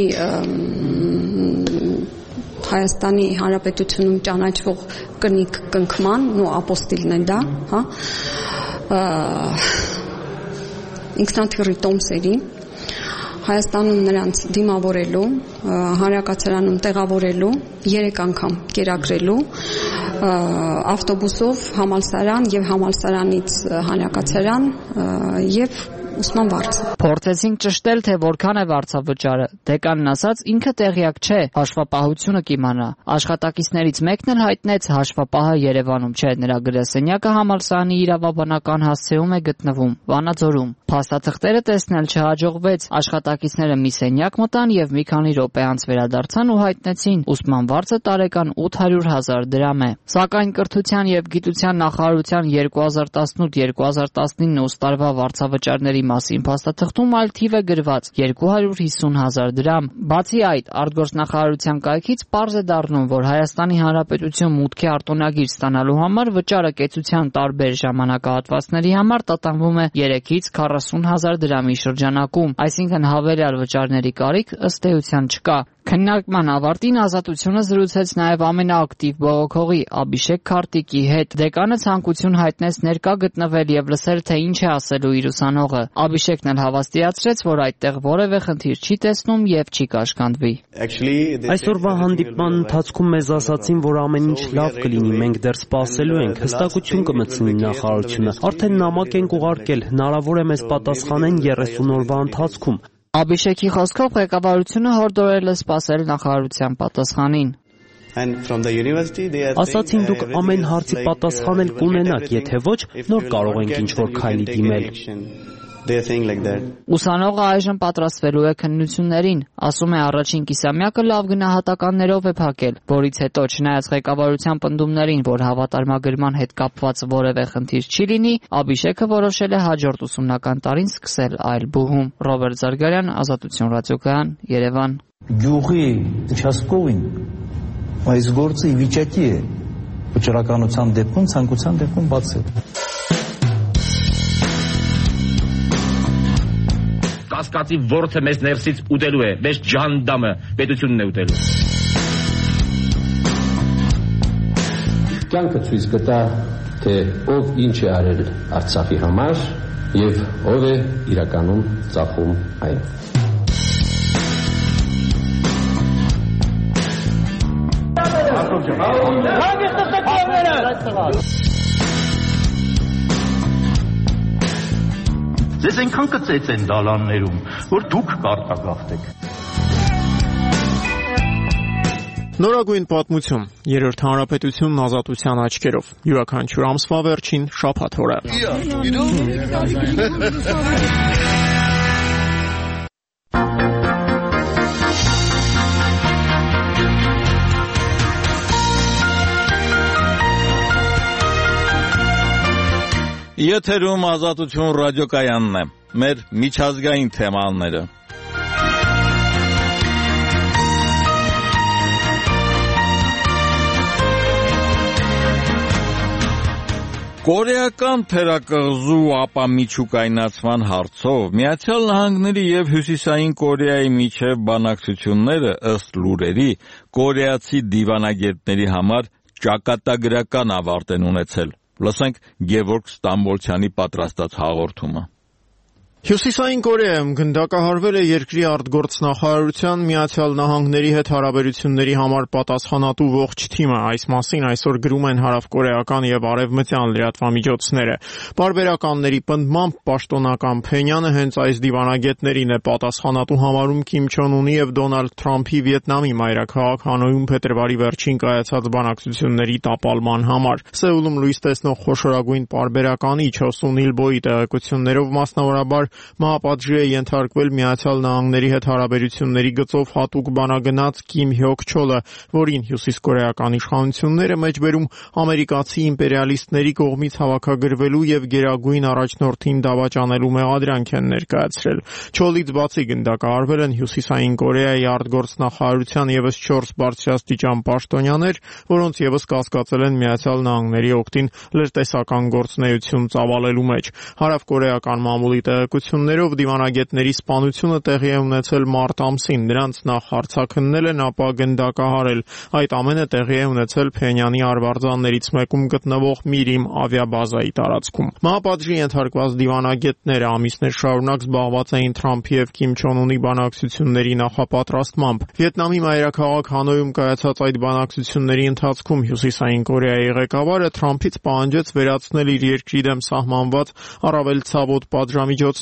Speaker 5: Հայաստանի Հանրապետությունում ճանաչվող կնիկ կնքման, նո ապոստիլն է դա, հա, ինքնաթիռի տոմսերի Հայաստանում նրանց դիմավորելու, հանրակացարանում տեղավորելու, երեք անգամ կերակրելու, ավտոբուսով համալսարան եւ համալսարանից հանրակացարան եւ ուսման վարձը։
Speaker 18: Փորձեցինք ճշտել, թե որքան է վարձավճարը։ Դեկանն ասաց, ինքը տեղյակ չէ, հաշվապահությունը կիմանա։ Աշխատակիցներից մեկն էլ հայտնեց, հաշվապահը Երևանում չէ, նրա գրասենյակը համալսարանի իրավաբանական հասցեում է գտնվում, Վանաձորում։ Փաստաթղթերը տեսնել չհաջողվեց, աշխատակիցները մի սենյակ մտան եւ մի քանի րոպե անց վերադարձան ու հայտնեցին, ուսման վարձը տարեկան ութ հարյուր հազար դրամ է։ Սակայն կրթության եւ գիտության նախարարության երկու հազար տասնութ երկու հազար տասնինը ուստ տարվա վարձավճարների մասին փաստաթղթում այլ թիվ է գրված՝ երկու հարյուր հիսուն հազար դրամ։ Բացի այդ, արտգործնախարարության կայքից պարզ է դառնում, որ Հայաստանի Հանրապետություն մուտքի արտոնագիր ստանալու համար վճարը կեցության տարբեր ժամանակահատվածների համար տատանվում է երեքից քառասուն հազար դրամի շրջանակում, այսինքն հավելյալ վճարների կարիք ըստ էության չկա։ Քննարկման ավարտին Ազատությունը զրուցեց նաև ամենաակտիվ բողոքողի Աբիշեկ Քարտիկի հետ։ Դեկանը ցանկություն հայտնեց ներկա գտնվել եւ լսել, թե ինչ է ասելու իր ուսանողը։ Աբիշեկն էլ հավաստիացրեց, որ այդտեղ որևէ խնդիր չի տեսնում եւ չի կաշկանդվի։
Speaker 12: Այսօրվա հանդիպման ընթացքում մեզ ասացին, որ ամեն ինչ լավ կլինի, մենք դեռ սպասելու ենք, հստակություն կմտցնի նախարարությունը։ Արդեն նամակ ենք ուղարկել, հնարավոր է մեզ պատասխանեն երեսուն օրվա ընթացքում։
Speaker 18: Աբիշեկի խոսքով ղեկավարությունը հորդորել է սպասել նախարարության պատասխանին։
Speaker 12: Ասացին դուք ամեն հարցի պատասխան էլ կունենաք, եթե ոչ, նոր կարող ենք ինչ-որ քայլի դիմել։
Speaker 18: Ուսանողը այժմ պատրաստվելու է քննություններին, ասում է առաջին կիսամյակը լավ գնահատականներով է փակել, որից հետո չնայած ղեկավարության պնդումներին, որ հավատարմագրման հետ կապված որևէ խնդիր չի լինի, Աբիշեկը որոշել է հաջորդ ուսումնական տարին սկսել այլ բուհում։ Ռոբերտ Զարգարյան, Ազատություն ռադիոկայան, Երևան։
Speaker 4: Գյուղի участковին այս գործը ի վիճակի է վճռականության դեպքում, ցանկության դեպքում բացել։
Speaker 6: Կասկածի ворթը մեզ ներսից ուտելու է, մեզ ջանդամը պետությունն է ուտելու։
Speaker 23: Կյանքը ցույց կտա, թե ով ինչ է արել Արցախի համար եւ ով է իրականում ծախում այն։
Speaker 24: Ձեզ այնքան կծեց են դալաններում, որ դուք կարտագաղթեք։
Speaker 25: Նորագույն պատմություն, երրորդ հանրապետությունն ազատության աչքերով, յուրաքանչյուր ամսվա վերջին շաբաթ օրը։
Speaker 1: Եթերում Ազատություն ռադիոկայանն է, մեր միջազգային թեմաները։ Կորեական թերակղզու ապամիջուկայնացման հարցով Միացյալ Նահանգների եւ Հյուսիսային Կորեայի միջև բանակցությունները ըստ լուրերի կորեացի դիվանագետների համար ճակատագրական ավարտ են ունեցել։ Լսենք Գևորգ Ստամբոլցյանի պատրաստած հաղորդումը։
Speaker 25: Հյուսիսային Կորեայում գնդակահարվել է երկրի արտգործնախարարության Միացյալ Նահանգների հետ հարաբերությունների համար պատասխանատու ողջ թիմը, այս մասին այսօր գրում են հարավկորեական եւ արևմտյան լրատվամիջոցները։ Պարբերականների պնդմամբ պաշտոնական Փենյանը հենց այս դիվանագետներին է պատասխանատու համարում Քիմ Չոն Ունի եւ Դոնալդ Թրամփի Վիետնամի մայրաքաղաք Հանոյում փետրվարի վերջին կայացած բանակցությունների տապալման համար։ Սեուլում լույս տեսնող խոշորագույն պարբերականի Չոսուն Իլբոյի տեղեկություններով մասնավորաբար մահապատժի է ենթարկվել Միացյալ Նահանգների հետ հարաբերությունների գծով հատուկ բանագնաց Կիմ Հյոկ Չոլը, որին հյուսիսկորեական իշխանությունները մեջբերում ամերիկացի իմպերիալիստների կողմից հավաքագրվելու եւ գերագույն առաջնորդին դավաճանելու մեղադրանք են ներկայացրել։ Չոլից բացի գնդակահարվել են Հյուսիսային Կորեայի արտգործնախարարության եւս չորս բարձրաստիճան պաշտոնյաներ, որոնց եւս կասկածել են Միացյալ Նահանգների օգտին լրտեսական գործունեություն ծավալելու մեջ։ Հարավկորեական մամուլի տեղեկություններով դիվանագետների սպանությունը տեղի է ունեցել մարտ ամսին, նրանց նախ հարձակումներ են, ապա գնդակահարել։ Այդ ամենը տեղի է ունեցել Փենյանի արվարձաններից մեկում գտնվող Միրիմ ավիաբազայի տարածքում։ Մահապատժի ենթարկված դիվանագետները ամիսներ շարունակ զբաղված էին Թրամփի եւ Քիմ Չոն Ունի բանակցությունների նախապատրաստմամբ։ Վիետնամի մայրաքաղաք Հանոյում կայացած այդ բանակցությունների ընթացքում Հյուսիսային Կորեայի ղեկավարը Թրամփից պահանջեց վերացնել իր երկրի դեմ սահմանված առավել ցավոտ պատժամիջոցներ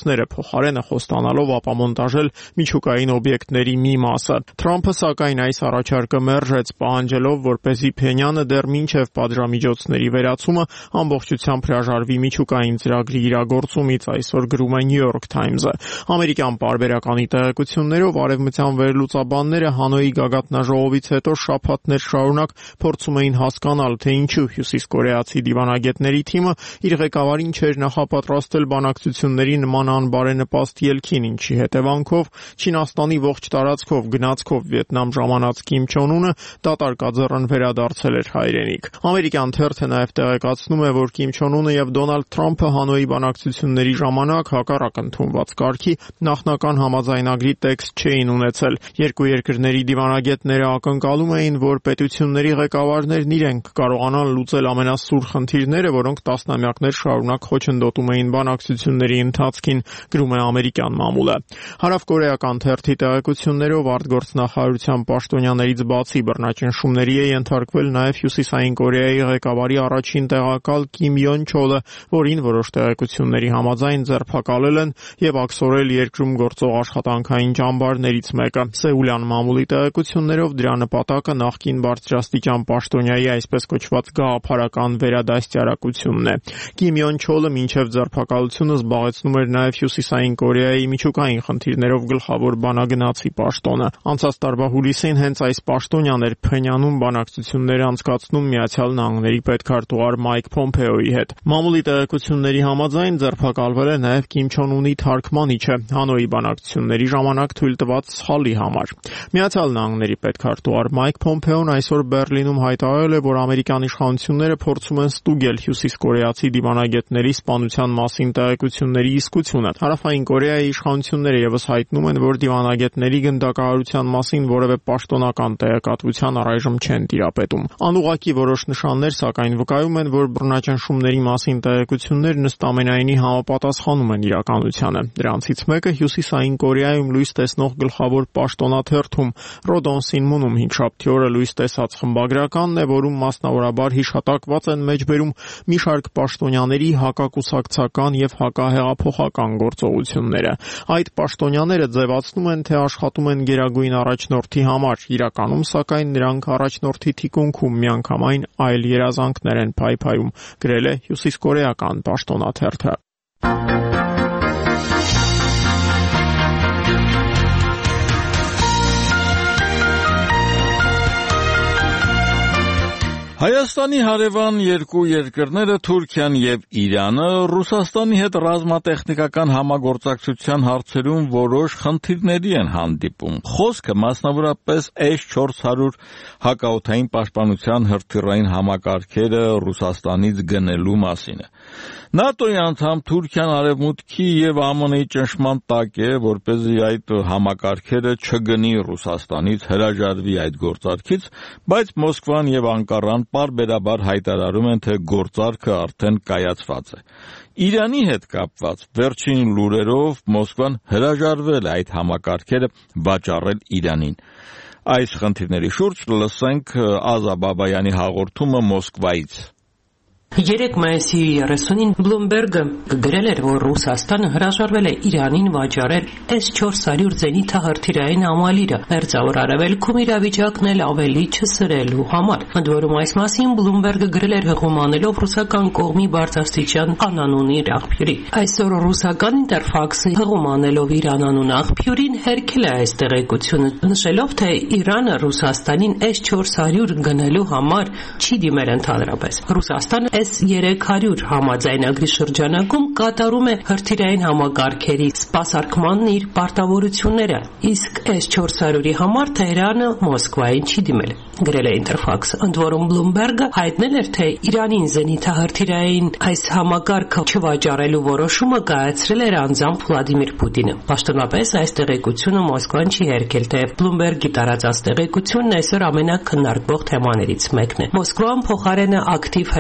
Speaker 25: միջոցները փոխարենը խոստանալով ապամոնտաժել միջուկային օբյեկտների մի մասը։ Թրամփը սակայն այս առաջարկը մերժեց, պահանջելով, որպեսզի Փենյանը դեռ մինչև պատժամիջոցների վերացումը ամբողջությամբ հրաժարվի միջուկային ծրագրի իրագործումից, այսօր գրում է New York Times-ը։ Ամերիկյան պարբերականի տեղեկություններով արևմտյան վերլուծաբանները Հանոյի գագաթնաժողովից հետո շաբաթներ շարունակ փորձում էին հասկանալ, թե ինչու հյուսիսկորեացի դիվանագետների թիմը իր ղեկավարին չէր նախապատրաստել բանակցությունների նման անբարենպաստ ելքին, ինչի հետևանքով Չինաստանի ողջ տարածքով գնացքով Վիետնամ ժամանած Կիմ Չոն Ունը դատարկաձեռն վերադարձել էր հայրենիք։ Ամերիկյան թերթը նաև տեղեկացնում է, որ Կիմ Չոն Ունը եւ Դոնալդ Թրամփը Հանոյի բանակցությունների ժամանակ հակառակ ընդունված կարգի նախնական համաձայնագրի տեքստ չէին ունեցել։ Երկու երկրների դիվանագետները ակնկալում էին, որ պետությունների ղեկավարներն իրենք կարողանան լուծել ամենասուր խնդիրները, որոնք տասնամյակներ շարունակ խոչընդոտում էին բանակցությունների ընթացքին, գրում է ամերիկյան մամուլը։ Հարավկորեական թերթի տեղեկություններով արտգործնախարարության պաշտոնյաներից բացի բռնաճնշումների է ենթարկվել նաև Հյուսիսային Կորեայի ղեկավարի առաջին տեղակալ Կիմ Յոն Չոլը, որին որոշ տեղեկությունների համաձայն ձերբակալել են եւ աքսորել երկրում գործող աշխատանքային ճամբարներից մեկը։ Սեուլյան մամուլի տեղեկություններով դրա նպատակը նախկին բարձրաստիճան պաշտոնյայի այսպես կոչված գաղափարական վերադաստիարակությունն է։ Կիմ Յոն Չոլը մինչև ձերբակալությունը զբաղեցնում էր նաև Հյուսիսային Կորեայի միջուկային խնդիրներով գլխավոր բանագնացի պաշտոնը։ Անցած տարվա հուլիսին հենց այս պաշտոնյան էր Փենյանում բանակցություններ անցկացնում Միացյալ Նահանգների պետքարտուղար Մայք Փոմփեոյի հետ։ Մամուլի տեղեկությունների համաձայն ձերբակալվել է նաև Կիմ Չոն Ունի թարգմանիչը Հանոյի բանակցությունների ժամանակ թույլ տված սխալի համար։ Միացյալ Նահանգների պետքարտուղար Մայք Փոմփեոն այսօր Բերլինում հայտարարել է, որ ամերիկյան իշխանությունները փորձում են ստուգել հյուսիսկորեացի դիվանագետների սպանության մասին տեղեկությունների իսկությունը։ Հարավային Կորեայի իշխանությունները ևս հայտնում են, որ դիվանագետների գնդակահարության մասին որևէ պաշտոնական տեղեկատվության առայժմ չեն տիրապետում։ Անուղղակի որոշ նշաններ սակայն վկայում են, որ բռնաճնշումների մասին տեղեկություններն ըստ ամենայնի համապատասխանում են իրականությանը։ Դրանցից մեկը Հյուսիսային Կորեայում լույս տեսնող գլխավոր պաշտոնաթերթում Rodon Sinmun-ում հինգշաբթի օրը լույս տեսած խմբագրականն է, որում մասնավորաբար հիշատակված են մեջբերում մի շարք պաշտոնյաների հակակուսակցական եւ հակահեղափոխական գործողությունները։ Այդ պաշտոնյաները ձևացնում են, թե աշխատում են գերագույն առաջնորդի համար, իրականում սակայն նրանք առաջնորդի թիկունքում միանգամայն այլ երազանքներ են փայփայում, գրել է հյուսիսկորեական պաշտոնաթերթը։
Speaker 1: Հայաստանի հարևան երկու երկրները Թուրքիան եւ Իրանը Ռուսաստանի հետ ռազմատեխնիկական համագործակցության հարցերում որոշ խնդիրների են հանդիպում։ Խոսքը մասնավորապես էս չորս հարյուր հակաօդային պաշտպանության հրթիռային համակարգերը Ռուսաստանից գնելու մասին է։ ՆԱՏՕ-ի անդամ Թուրքիան արևմուտքի եւ ԱՄՆ-ի ճնշման տակ է, որպեսզի այդ համակարգերը չգնի Ռուսաստանից, հրաժարվի այդ գործարքից, բայց Մոսկվան եւ Անկարան պարբերաբար հայտարարում են, թե գործարքը արդեն կայացված է։ Իրանի հետ կապված վերջին լուրերով Մոսկվան հրաժարվել է այդ համակարգերը վաճառել Իրանին։ Այս խնդիրների շուրջ լսենք Ազա Բաբայանի հաղորդումը Մոսկվայից։
Speaker 7: Երեկ մայիսի երեսունին Բլումբերգը գրել էր, որ Ռուսաստանը հրաժարվել է Իրանին վաճառել էս չորս հարյուր զենիթահրթիռային ամալիրը, Մերձավոր Արևելքում իրավիճակն էլ ավելի չսրելու համար։ Ընդ որում այս մասին Բլումբերգը գրել էր հղումանելով ռուսական կողմի բարձրաստիճան անանուն իր աղբյուրի։ Այսօր ռուսական Ինտերֆաքսը հղումանելով իր անանուն աղբյուրին հերքել է այս տեղեկությունը, նշելով, թե Իրանը Ռուսաստանին էս չորս հարյուր գնելու համար չի դիմել ընդհանրապես։ Ռուսաստանը էս երեք հարյուր համաձայնագրի շրջանակում կատարում է հրթիռային համակարգերի սպասարկմանն իր պարտավորությունները, իսկ էս չորս հարյուրի համար Թեհրանը Մոսկվային չի դիմել, գրել է Ինտերֆաքսը։ Ընդ որում Բլումբերգը հայտնել էր, թե Իրանին զենիթահրթիռային այս համակարգը չվաճառելու որոշումը կայացրել էր անձամբ Վլադիմիր Պուտինը։ Պաշտոնապես այս տեղեկությունը Մոսկվան չի հերքել, թեև Բլումբերգի տարածած տեղեկությունն այսօր ամենաքննարկվող թեմաներից մեկն է։ Մոսկվան փոխարենը ակտիվ հետևում է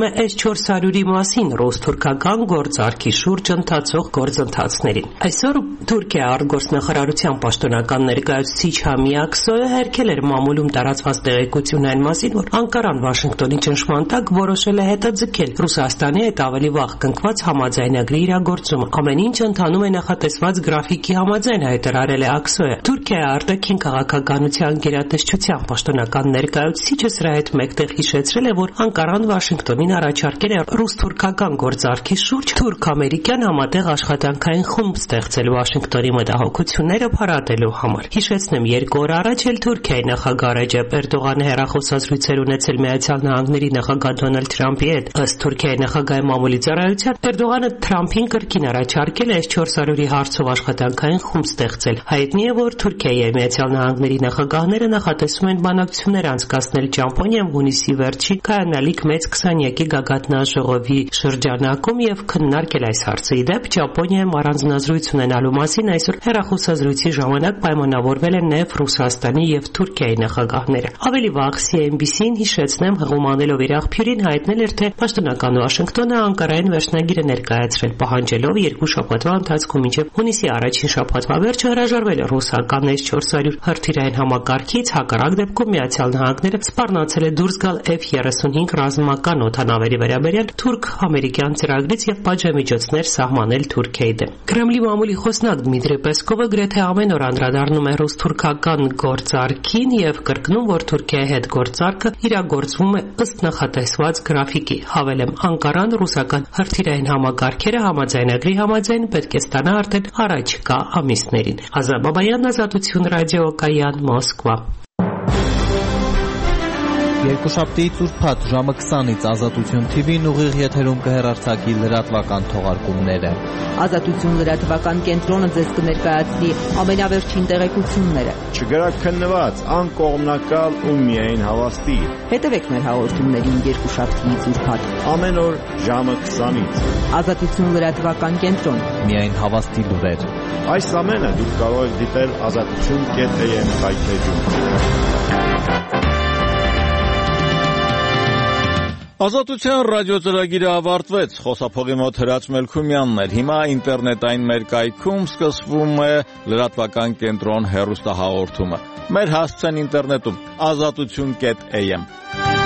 Speaker 7: է էս չորս հարյուրի մասին ռուս-թուրքական գործարքի շուրջ ընթացող գործընթացներին։ Այսօր Թուրքիա արտգործնախարարության պաշտոնական ներկայացուցիչ Համի Աքսոյը հերքել էր մամուլում տարածված տեղեկություն այն մասին, որ Անկարան Վաշինգտոնի ճնշման տակ որոշել է հետաձգել Ռուսաստանի հետ ավելի վաղ կնքված համաձայնագրի իրագործումը։ Ամեն ինչ ընթանում է նախատեսված գրաֆիկի համաձայն, հայտարարել է Աքսոյը։ Թուրքիայի արտաքին քաղաքականության գերատեսչության պաշտոնական ներկայացուցիչը սրա հետ մեկտեղ հիշեցրել է, որ Անկարան Վաշինգտոնին առաջարկել է ռուս-թուրքական գործարքի շուրջ թուրք-ամերիկյան համատեղ աշխատանքային խումբ ստեղծել Վաշինգտոնի մտահոգությունները փարատելու համար։ Հիշեցնեմ, երկու օր առաջ էլ Թուրքիայի նախագահ Ռեջեփ Էրդողանը հեռախոսազրույցեր ունեցել Միացյալ Նահանգների նախագահ Դոնալդ Թրամփի հետ։ Ըստ Թուրքիայի նախագահի մամուլի ծառայության, Էրդողանը Թրամփին կրկին առաջարկել է էս չորս հարյուրի հարցով աշխատանքային խումբ ստեղծել։ Հայտնի է, որ Թուրքիայի եւ Միացյալ Նահանգների նախագահները նախատեսում են բանակցություններ անցկացնել Ճամփոնիայում հունիսի վերջին կայանալիք մեծ քսանյակի գագաթնաժողովի շրջանակում եւ քննարկել այս հարցը։ Ի դեպ, Ճապոնիայում առանձնազրույց ունենալու մասին այսօր հեռախոսազրույցի ժամանակ պայմանավորվել են նաեւ Ռուսաստանի եւ Թուրքիայի նախագահները։ Ավելի վաղ Սի Էն Բի Սի-ին հիշեցնեմ, հղումանելով իր աղբյուրին հայտնել էր, թե պաշտոնական Վաշինգտոնը Անկարային վերջնագիրը ներկայացրել, պահանջելով երկու շաբաթվա ընթացքում մինչև հունիսի առաջին շաբաթվա վերջը հրաժարվել ռուսական էս չորս հարյուր հրթիռային համակարգից, հակառակ դեպքում Միացյալ Նահանգները սպառնացել է դուրս գալ Էֆ երեսունհինգ ռազմական օդանավերի վերաբերյալ թուրք-ամերիկյան ծրագրից եւ պատժամիջոցներ սահմանել Թուրքիայի դեմ։ Կրեմլի մամուլի խոսնակ Դմիտրի Պեսկովը գրեթե ամեն օր անդրադառնում է ռուս-թուրքական գործարքին եւ կրկնում, որ Թուրքիայի հետ գործարքը իրագործվում է ըստ նախատեսված գրաֆիկի։ Հավելեմ, Անկարան ռուսական հրթիռային համակարգերը համաձայնագրի համաձայն պետք է ստանա արդեն առաջիկա ամիսներին։ Ազատ Բաբայան, Ազատություն ռադիոկայան, Մոսկվա։
Speaker 8: Երկուշաբթի ծուրփաթ ժամը քսանից Ազատություն Թի Վին ուղիղ եթերում կհեռարձակի լրատվական թողարկումները։
Speaker 3: Ազատություն լրատվական կենտրոնը ձեզ կներկայացնի ամենավերջին տեղեկությունները։
Speaker 9: Չգրաքննված, անկողմնակալ ու միայն հավաստի։
Speaker 3: Հետևեք մեր հաղորդումներին երկուշաբթի ծուրփաթ
Speaker 9: ամեն օր ժամը քսանից։
Speaker 3: Ազատություն լրատվական կենտրոն։
Speaker 8: Միայն հավաստի լուրեր։
Speaker 9: Այս ամենը դուք կարող եք դիտել ազատություն կետ էյ էմ սայթերում։
Speaker 1: Ազատության ռադիոծրագիրը ավարտվեց, խոսափողի մոտ Հրաչ Մելքումյանն էր, հիմա ինտերնետային մեր կայքում սկսվում է լրատվական կենտրոն հեռուստահաղորդումը, մեր հասցեն ինտերնետում, ազատություն կետ էյ էմ